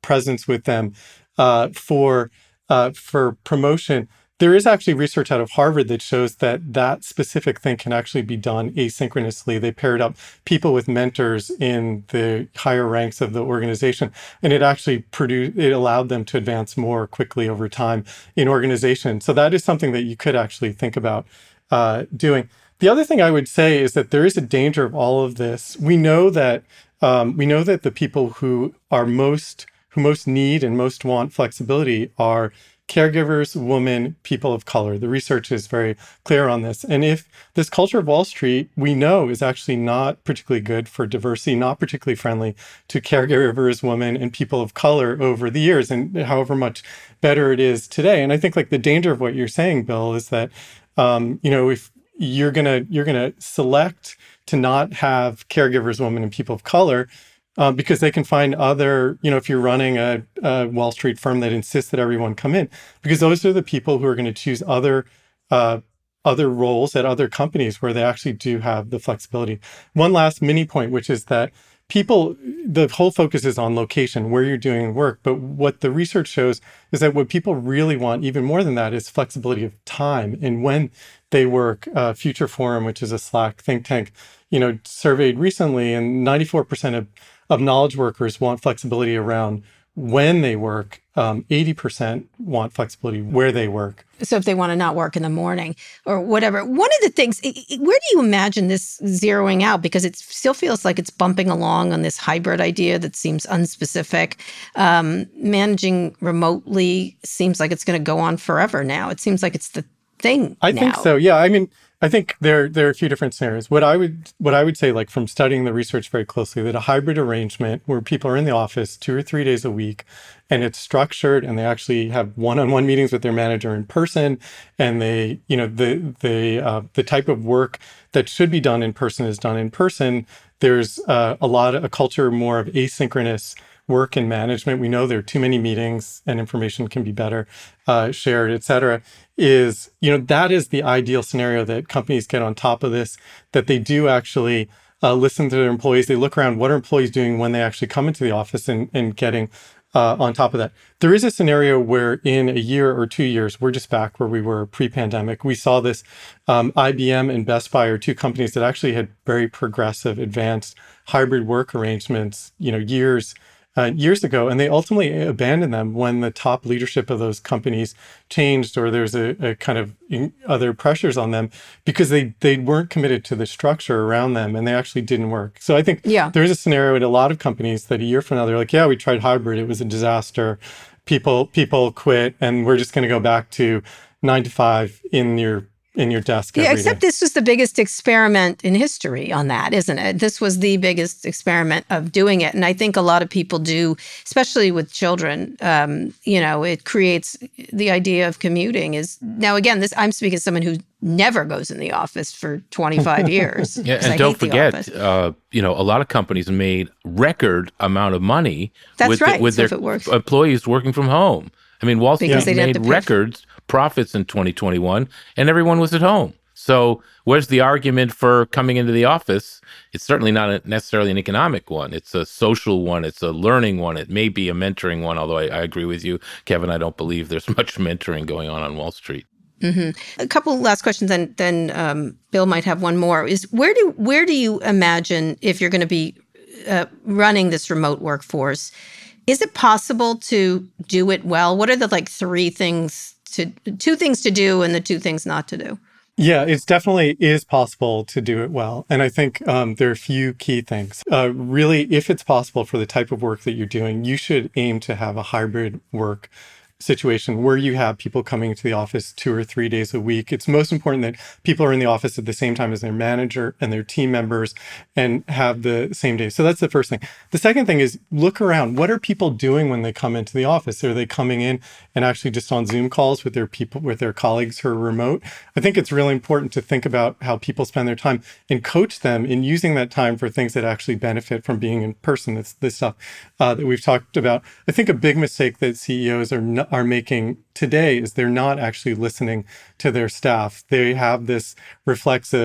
presence with them uh, for uh, for promotion. There is actually research out of Harvard that shows that that specific thing can actually be done asynchronously. They paired up people with mentors in the higher ranks of the organization, and it actually produced, it allowed them to advance more quickly over time in organization. So that is something that you could actually think about uh, doing. The other thing I would say is that there is a danger of all of this. We know that um, we know that the people who are most who most need and most want flexibility are caregivers, women, people of color. The research is very clear on this. And if this culture of Wall Street, we know, is actually not particularly good for diversity, not particularly friendly to caregivers, women, and people of color over the years, and however much better it is today. And I think like the danger of what you're saying, Bill, is that, um, you know, if you're gonna you're gonna select to not have caregivers, women, and people of color, Uh, because they can find other, you know, if you're running a, a Wall Street firm that insists that everyone come in, because those are the people who are going to choose other uh, other roles at other companies where they actually do have the flexibility. One last mini point, which is that people, the whole focus is on location, where you're doing work. But what the research shows is that what people really want, even more than that, is flexibility of time and when they work. Uh, Future Forum, which is a Slack think tank, you know, surveyed recently, and ninety-four percent of of knowledge workers want flexibility around when they work. Um, eighty percent want flexibility where they work. So if they want to not work in the morning or whatever. One of the things, where do you imagine this zeroing out? Because it still feels like it's bumping along on this hybrid idea that seems unspecific. Um, managing remotely seems like it's going to go on forever now. It seems like it's the thing I now. think so. Yeah. I mean, I think there there are a few different scenarios. What I would what I would say, like from studying the research very closely, that a hybrid arrangement where people are in the office two or three days a week, and it's structured, and they actually have one-on-one meetings with their manager in person, and they, you know, the the uh, the type of work that should be done in person is done in person. There's uh, a lot of a culture more of asynchronous work and management. We know there are too many meetings and information can be better uh, shared, et cetera. Is, you know, that is the ideal scenario, that companies get on top of this, that they do actually uh, listen to their employees. They look around, what are employees doing when they actually come into the office, and, and getting uh, on top of that. There is a scenario where in a year or two years, we're just back where we were pre-pandemic. We saw this. um, I B M and Best Buy are two companies that actually had very progressive, advanced hybrid work arrangements, you know, years Uh, years ago, and they ultimately abandoned them when the top leadership of those companies changed, or there's a, a kind of other pressures on them, because they they weren't committed to the structure around them, and they actually didn't work. So I think yeah. there's a scenario in a lot of companies that a year from now they're like, yeah, we tried hybrid, it was a disaster. People people quit, and we're just going to go back to nine to five in your in your desk every Yeah, except day. this was the biggest experiment in history on that, isn't it? This was the biggest experiment of doing it. And I think a lot of people do, especially with children, um, you know, it creates the idea of commuting is, now again, this I'm speaking as someone who never goes in the office for twenty-five years. Yeah, and I don't hate the forget, office. uh, you know, a lot of companies made record amount of money That's with, right. the, with So if their it works. employees working from home. I mean, Wall Street Because they didn't made have to pay- records profits in twenty twenty-one, and everyone was at home. So where's the argument for coming into the office? It's certainly not a, necessarily an economic one. It's a social one. It's a learning one. It may be a mentoring one, although I, I agree with you, Kevin. I don't believe there's much mentoring going on on Wall Street. Mm-hmm. A couple last questions, and then um, Bill might have one more. Is where do where do you imagine, if you're going to be uh, running this remote workforce, is it possible to do it well? What are the like three things to two things to do and the two things not to do? Yeah, it's definitely is possible to do it well. And I think um, there are a few key things. Uh, really, if it's possible for the type of work that you're doing, you should aim to have a hybrid work situation where you have people coming to the office two or three days a week. It's most important that people are in the office at the same time as their manager and their team members and have the same day. So that's the first thing. The second thing is look around. What are people doing when they come into the office? Are they coming in and actually just on Zoom calls with their people, with their colleagues who are remote? I think it's really important to think about how people spend their time and coach them in using that time for things that actually benefit from being in person. It's this stuff uh, that we've talked about. I think a big mistake that C E Os are not are making today is they're not actually listening to their staff. They have this reflexive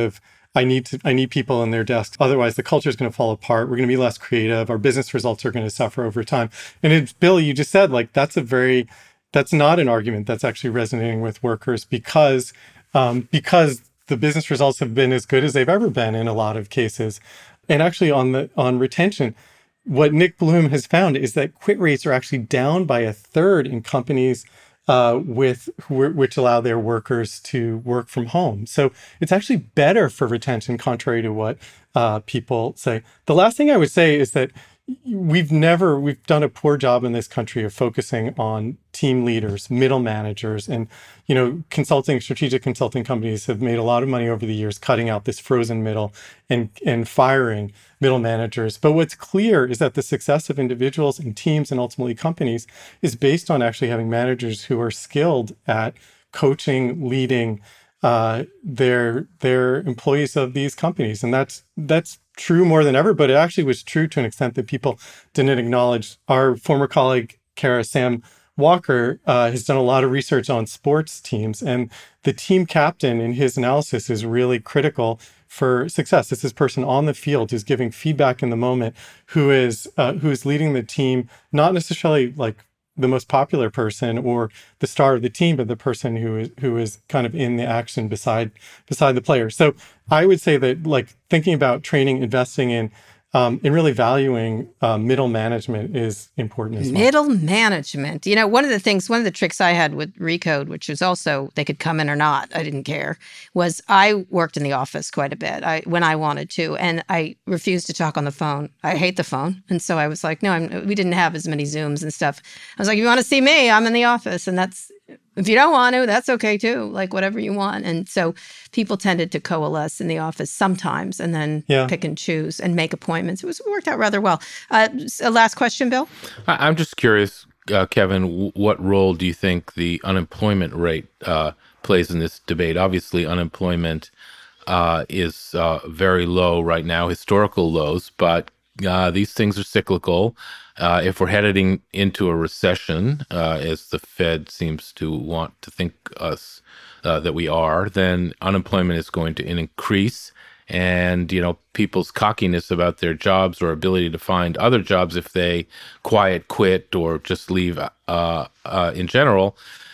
I need to, I need people in their desks. Otherwise, the culture is going to fall apart. We're going to be less creative. Our business results are going to suffer over time. And it's, Bill, you just said, like, that's a very, that's not an argument that's actually resonating with workers because, um, because the business results have been as good as they've ever been in a lot of cases. And actually on the, on retention, what Nick Bloom has found is that quit rates are actually down by a third in companies uh, with which allow their workers to work from home. So it's actually better for retention, contrary to what uh, people say. The last thing I would say is that we've never, we've done a poor job in this country of focusing on team leaders, middle managers, and, you know, consulting, strategic consulting companies have made a lot of money over the years cutting out this frozen middle and, and firing middle managers. But what's clear is that the success of individuals and teams and ultimately companies is based on actually having managers who are skilled at coaching, leading uh, their, their employees of these companies. And that's, that's, true more than ever, but it actually was true to an extent that people didn't acknowledge. Our former colleague, Kara, Sam Walker, uh, has done a lot of research on sports teams, and the team captain in his analysis is really critical for success. It's this person on the field who's giving feedback in the moment, who is uh, who is leading the team, not necessarily like the most popular person or the star of the team, but the person who is who is kind of in the action beside beside the player. So I would say that, like, thinking about training, investing in, um, and really valuing uh, middle management is important as well. Middle management. You know, one of the things, one of the tricks I had with Recode, which was also they could come in or not, I didn't care, was I worked in the office quite a bit I, when I wanted to, and I refused to talk on the phone. I hate the phone. And so I was like, no, I'm, we didn't have as many Zooms and stuff. I was like, if you want to see me, I'm in the office. And that's, if you don't want to, that's okay too, like whatever you want. And so people tended to coalesce in the office sometimes and then yeah. pick and choose and make appointments. It was it worked out rather well. Uh, a last question, Bill? I'm just curious, uh, Kevin, what role do you think the unemployment rate uh, plays in this debate? Obviously, unemployment uh, is uh, very low right now, historical lows, but uh, these things are cyclical. Uh, if we're heading into a recession, uh, as the Fed seems to want to think us uh, that we are, then unemployment is going to increase. And, you know, people's cockiness about their jobs or ability to find other jobs if they quiet quit or just leave uh, uh, in general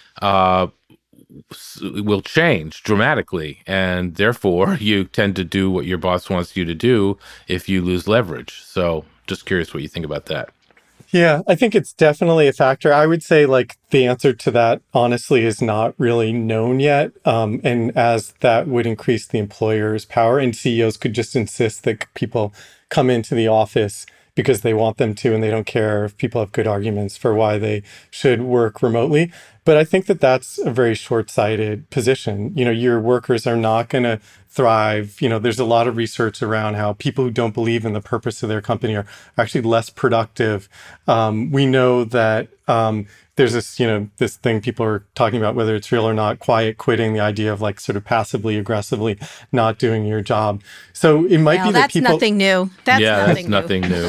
uh, will change dramatically. And therefore, you tend to do what your boss wants you to do if you lose leverage. So just curious what you think about that. Yeah, I think it's definitely a factor. I would say, like, the answer to that, honestly, is not really known yet. Um, and as that would increase the employer's power, and C E Os could just insist that people come into the office because they want them to, and they don't care if people have good arguments for why they should work remotely. But I think that that's a very short-sighted position. You know, your workers are not going to thrive. You know, there's a lot of research around how people who don't believe in the purpose of their company are actually less productive. Um, we know that um, there's this, you know, this thing people are talking about, whether it's real or not, quiet quitting, the idea of like sort of passively, aggressively not doing your job. So it might well, be that that's people... That's nothing new. That's yeah, nothing that's new. nothing new.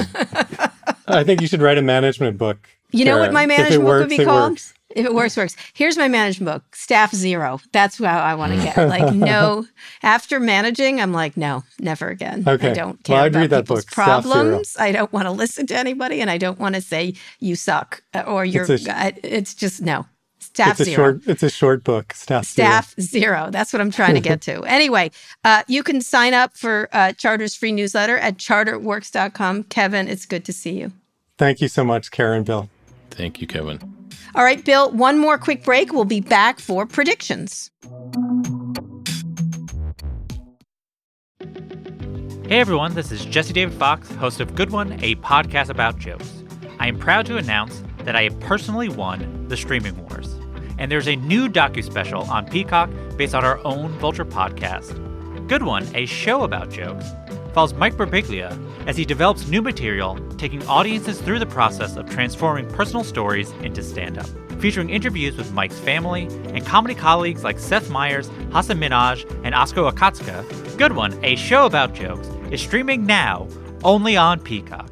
I think you should write a management book. You know what my management book works, would be called? Works. If it works, works. Here's my management book, Staff Zero. That's how I want to get. Like, no, after managing, I'm like, no, never again. Okay. I don't care well, I'd about read that people's book, Staff Zero. problems. I don't want to listen to anybody, and I don't want to say you suck or you're. It's, a, it's just no. Staff it's a Zero. Short, it's a short book. Staff, Staff Zero. Zero. That's what I'm trying to get to. Anyway, uh, you can sign up for uh, Charter's free newsletter at charter works dot com. Kevin, it's good to see you. Thank you so much, Karen, Bill. Thank you, Kevin. All right, Bill, one more quick break. We'll be back for predictions. Hey everyone, this is Jesse David Fox, host of Good One, a podcast about jokes. I am proud to announce that I have personally won the Streaming Wars. And there's a new docu-special on Peacock based on our own Vulture podcast. Good One, a show about jokes, follows Mike Birbiglia as he develops new material, taking audiences through the process of transforming personal stories into stand-up. Featuring interviews with Mike's family and comedy colleagues like Seth Meyers, Hasan Minhaj, and Oskar Akatsuka, Good One, a show about jokes, is streaming now only on Peacock.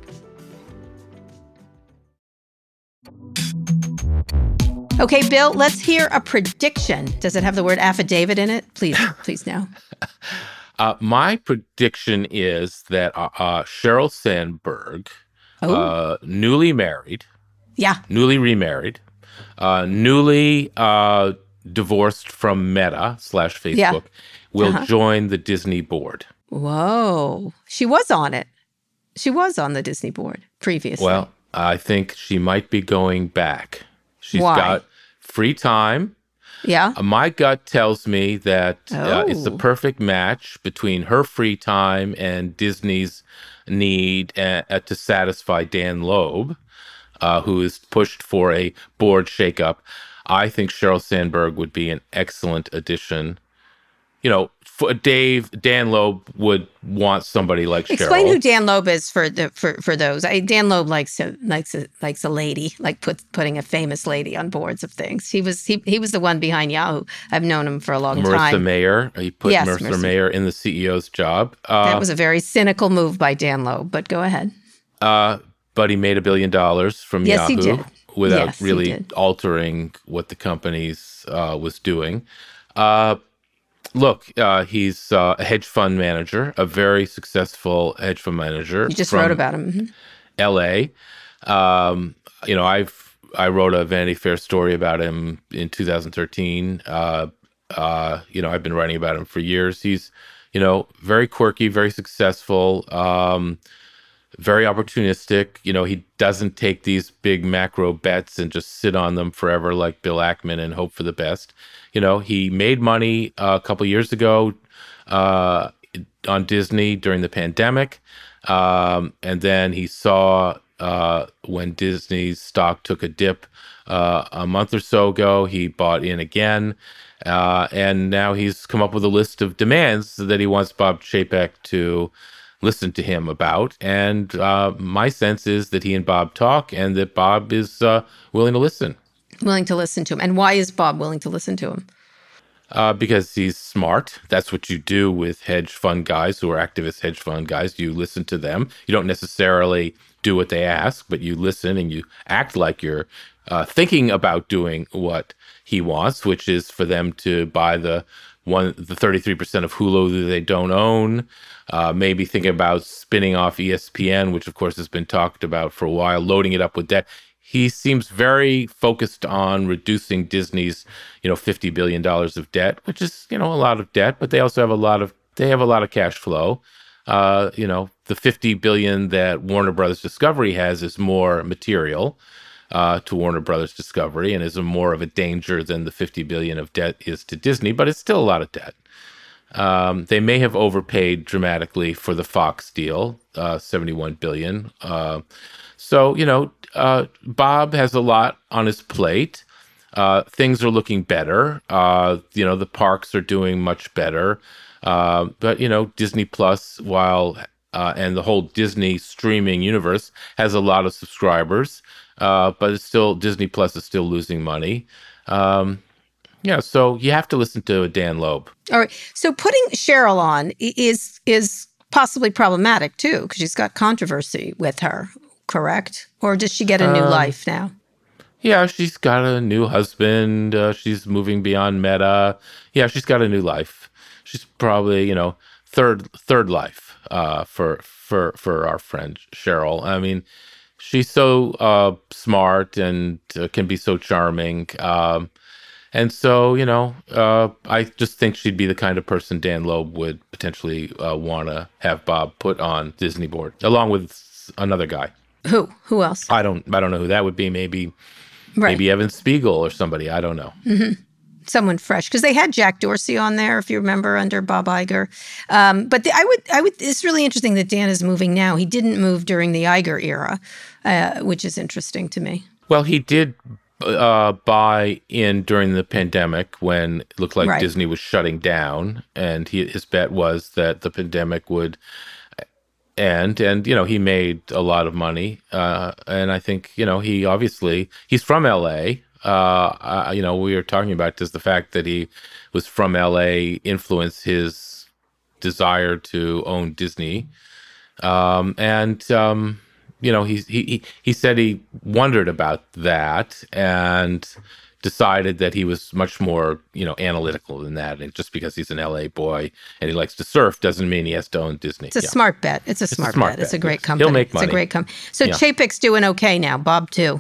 Okay, Bill, let's hear a prediction. Does it have the word affidavit in it? Please, please no. Uh, my prediction is that uh, uh, Sheryl Sandberg, Oh. uh, newly married, Yeah. newly remarried, uh, newly uh, divorced from Meta slash Facebook, Yeah. will Uh-huh. join the Disney board. Whoa. She was on it. She was on the Disney board previously. Well, I think she might be going back. She's Why? got free time. Yeah. Uh, My gut tells me that uh, it's the Oh. perfect match between her free time and Disney's need uh, uh, to satisfy Dan Loeb, uh, who is pushed for a board shakeup. I think Sheryl Sandberg would be an excellent addition. You know, for Dave, Dan Loeb would want somebody like Explain Sheryl. who Dan Loeb is for the for, for those. I, Dan Loeb likes a, likes a, likes a lady, like put, putting a famous lady on boards of things. He was he he was the one behind Yahoo. I've known him for a long Marissa time. Mayer. He put Yes, Marissa, Marissa. Mayer in the C E O's job. Uh, That was a very cynical move by Dan Loeb, but go ahead. uh, but he made a billion dollars from Yes, he Yahoo did. without Yes, he really did. altering what the company's uh, was doing. Uh, look, uh, he's uh, a hedge fund manager, a very successful hedge fund manager. You just from wrote about him. Mhm. L A. Um, you know, I've I wrote a Vanity Fair story about him in two thousand thirteen. Uh, uh, you know, I've been writing about him for years. He's, you know, very quirky, very successful, um, very opportunistic. You know, he doesn't take these big macro bets and just sit on them forever like Bill Ackman and hope for the best. You know, he made money uh, a couple years ago uh, on Disney during the pandemic. Um, and then he saw uh, when Disney's stock took a dip uh, a month or so ago, he bought in again. Uh, and now he's come up with a list of demands that he wants Bob Chapek to listen to him about. And uh, my sense is that he and Bob talk and that Bob is uh, willing to listen. Willing to listen to him. And why is Bob willing to listen to him? Uh, because he's smart. That's what you do with hedge fund guys who are activist hedge fund guys. You listen to them. You don't necessarily do what they ask, but you listen and you act like you're uh, thinking about doing what he wants, which is for them to buy the one, the thirty-three percent of Hulu that they don't own. Uh, maybe thinking about spinning off E S P N, which of course has been talked about for a while, loading it up with debt. He seems very focused on reducing Disney's, you know, fifty billion dollars of debt, which is, you know, a lot of debt, but they also have a lot of, they have a lot of cash flow. Uh, you know, the fifty billion that Warner Brothers Discovery has is more material uh, to Warner Brothers Discovery and is a more of a danger than the fifty billion of debt is to Disney, but it's still a lot of debt. Um, they may have overpaid dramatically for the Fox deal, uh, seventy-one billion. Uh, so, you know, uh, Bob has a lot on his plate. Uh, things are looking better. Uh, you know, the parks are doing much better. Uh, but, you know, Disney Plus, while uh, and the whole Disney streaming universe has a lot of subscribers, uh, but it's still, Disney Plus is still losing money. Um, yeah, so you have to listen to Dan Loeb. All right. So putting Sheryl on i- is is possibly problematic too, because she's got controversy with her, correct? Or does she get a new Um, life now? Yeah, she's got a new husband. Uh, she's moving beyond Meta. Yeah, she's got a new life. She's probably, you know, third third life uh, for for for our friend Sheryl. I mean, she's so uh, smart and uh, can be so charming. Um, and so, you know, uh, I just think she'd be the kind of person Dan Loeb would potentially uh, want to have Bob put on Disney board, along with another guy. Who? Who else? I don't I don't know who that would be. Maybe Right. maybe Evan Spiegel or somebody. I don't know. Someone fresh, because they had Jack Dorsey on there, if you remember, under Bob Iger. Um, but the, I would, I would. It's really interesting that Dan is moving now. He didn't move during the Iger era, uh, which is interesting to me. Well, he did uh, buy in during the pandemic when it looked like Right. Disney was shutting down, and he, his bet was that the pandemic would end. And you know, he made a lot of money, uh, and I think you know he obviously he's from L A. Uh, uh, you know, we were talking about does the fact that he was from L A influence his desire to own Disney, um, and um, you know, he, he he he said he wondered about that, and decided that he was much more, you know, analytical than that. And just because he's an L A boy and he likes to surf doesn't mean he has to own Disney. It's a yeah. smart bet. It's a, it's smart, a smart bet. bet. It's a great yes. company. He'll make money. It's a great company. So yeah. Chapek's doing okay now. Bob too.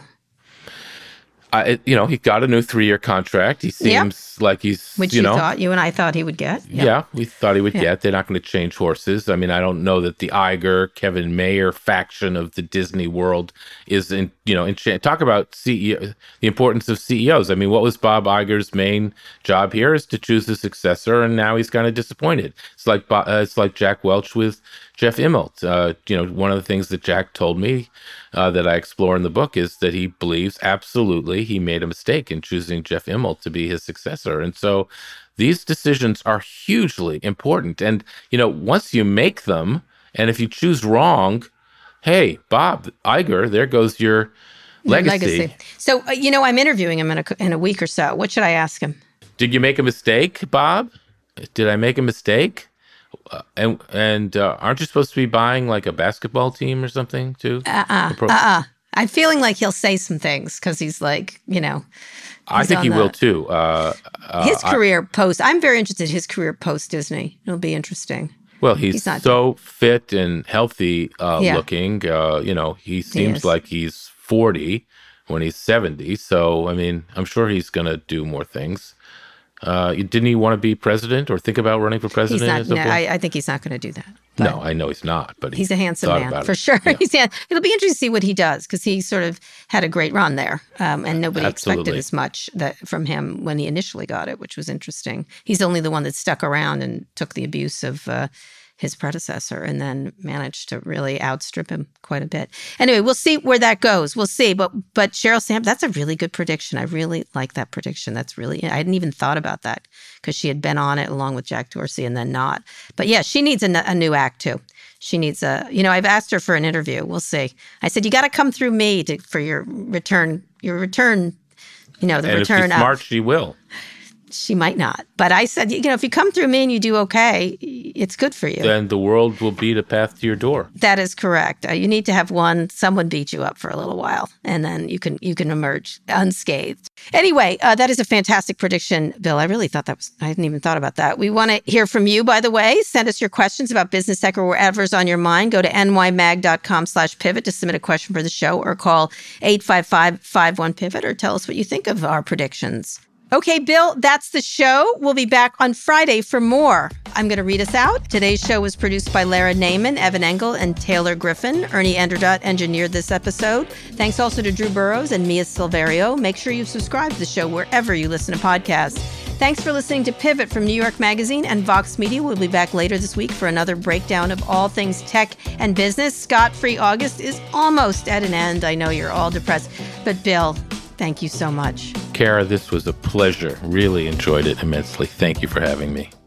I, you know, he got a new three-year contract. He seems yep. like he's, Which you know. you thought, you and I thought he would get. Yep. Yeah, we thought he would yeah. get. They're not going to change horses. I mean, I don't know that the Iger, Kevin Mayer faction of the Disney world is in, you know, in talk about C E O, the importance of C E Os. I mean, what was Bob Iger's main job here is to choose a successor, and now he's kind of disappointed. It's like uh, it's like Jack Welch with Jeff Immelt. Uh, you know, one of the things that Jack told me uh, that I explore in the book is that he believes absolutely he made a mistake in choosing Jeff Immelt to be his successor. And so these decisions are hugely important. And, you know, once you make them, and if you choose wrong, hey, Bob Iger, there goes your legacy. legacy. So, uh, you know, I'm interviewing him in a, in a week or so. What should I ask him? Did you make a mistake, Bob? Did I make a mistake? Uh, and and uh, aren't you supposed to be buying like a basketball team or something too? Uh-uh, pro- uh-uh. I'm feeling like he'll say some things because he's like, you know. I think he the, will too. Uh, uh, his career I, post, I'm very interested in his career post-Disney. It'll be interesting. Well, he's, he's not, so fit and healthy uh, yeah. looking. Uh, you know, he seems he like he's forty when he's seventy. So, I mean, I'm sure he's going to do more things. Uh, didn't he want to be president or think about running for president? He's not, no, I, I think he's not going to do that. No, I know he's not. But he's a handsome man, for it. sure. Yeah. He's, it'll be interesting to see what he does because he sort of had a great run there, um, and nobody Absolutely. expected as much that from him when he initially got it, which was interesting. He's only the one that stuck around and took the abuse of uh, his predecessor and then managed to really outstrip him quite a bit. Anyway, we'll see where that goes. We'll see. But but Sheryl Sandberg, that's a really good prediction. I really like that prediction. That's really, I hadn't even thought about that because she had been on it along with Jack Dorsey and then not. But yeah, she needs a, a new act too. She needs a, you know, I've asked her for an interview. We'll see. I said, you got to come through me to, for your return, your return, you know, the and return if she's smart, she will. She might not. But I said, you know, if you come through me and you do okay, it's good for you. Then the world will beat a path to your door. That is correct. Uh, you need to have one, someone beat you up for a little while, and then you can you can emerge unscathed. Anyway, uh, that is a fantastic prediction, Bill. I really thought that was, I hadn't even thought about that. We want to hear from you, by the way. Send us your questions about business tech or whatever's on your mind. Go to nymag.com slash pivot to submit a question for the show or call eight five five, five one, pivot or tell us what you think of our predictions. Okay, Bill, that's the show. We'll be back on Friday for more. I'm going to read us out. Today's show was produced by Lara Naiman, Evan Engel, and Taylor Griffin. Ernie Enderdatt engineered this episode. Thanks also to Drew Burrows and Mia Silverio. Make sure you subscribe to the show wherever you listen to podcasts. Thanks for listening to Pivot from New York Magazine and Vox Media. We'll be back later this week for another breakdown of all things tech and business. Scot-free August is almost at an end. I know you're all depressed, but Bill, thank you so much. Kara, this was a pleasure. Really enjoyed it immensely. Thank you for having me.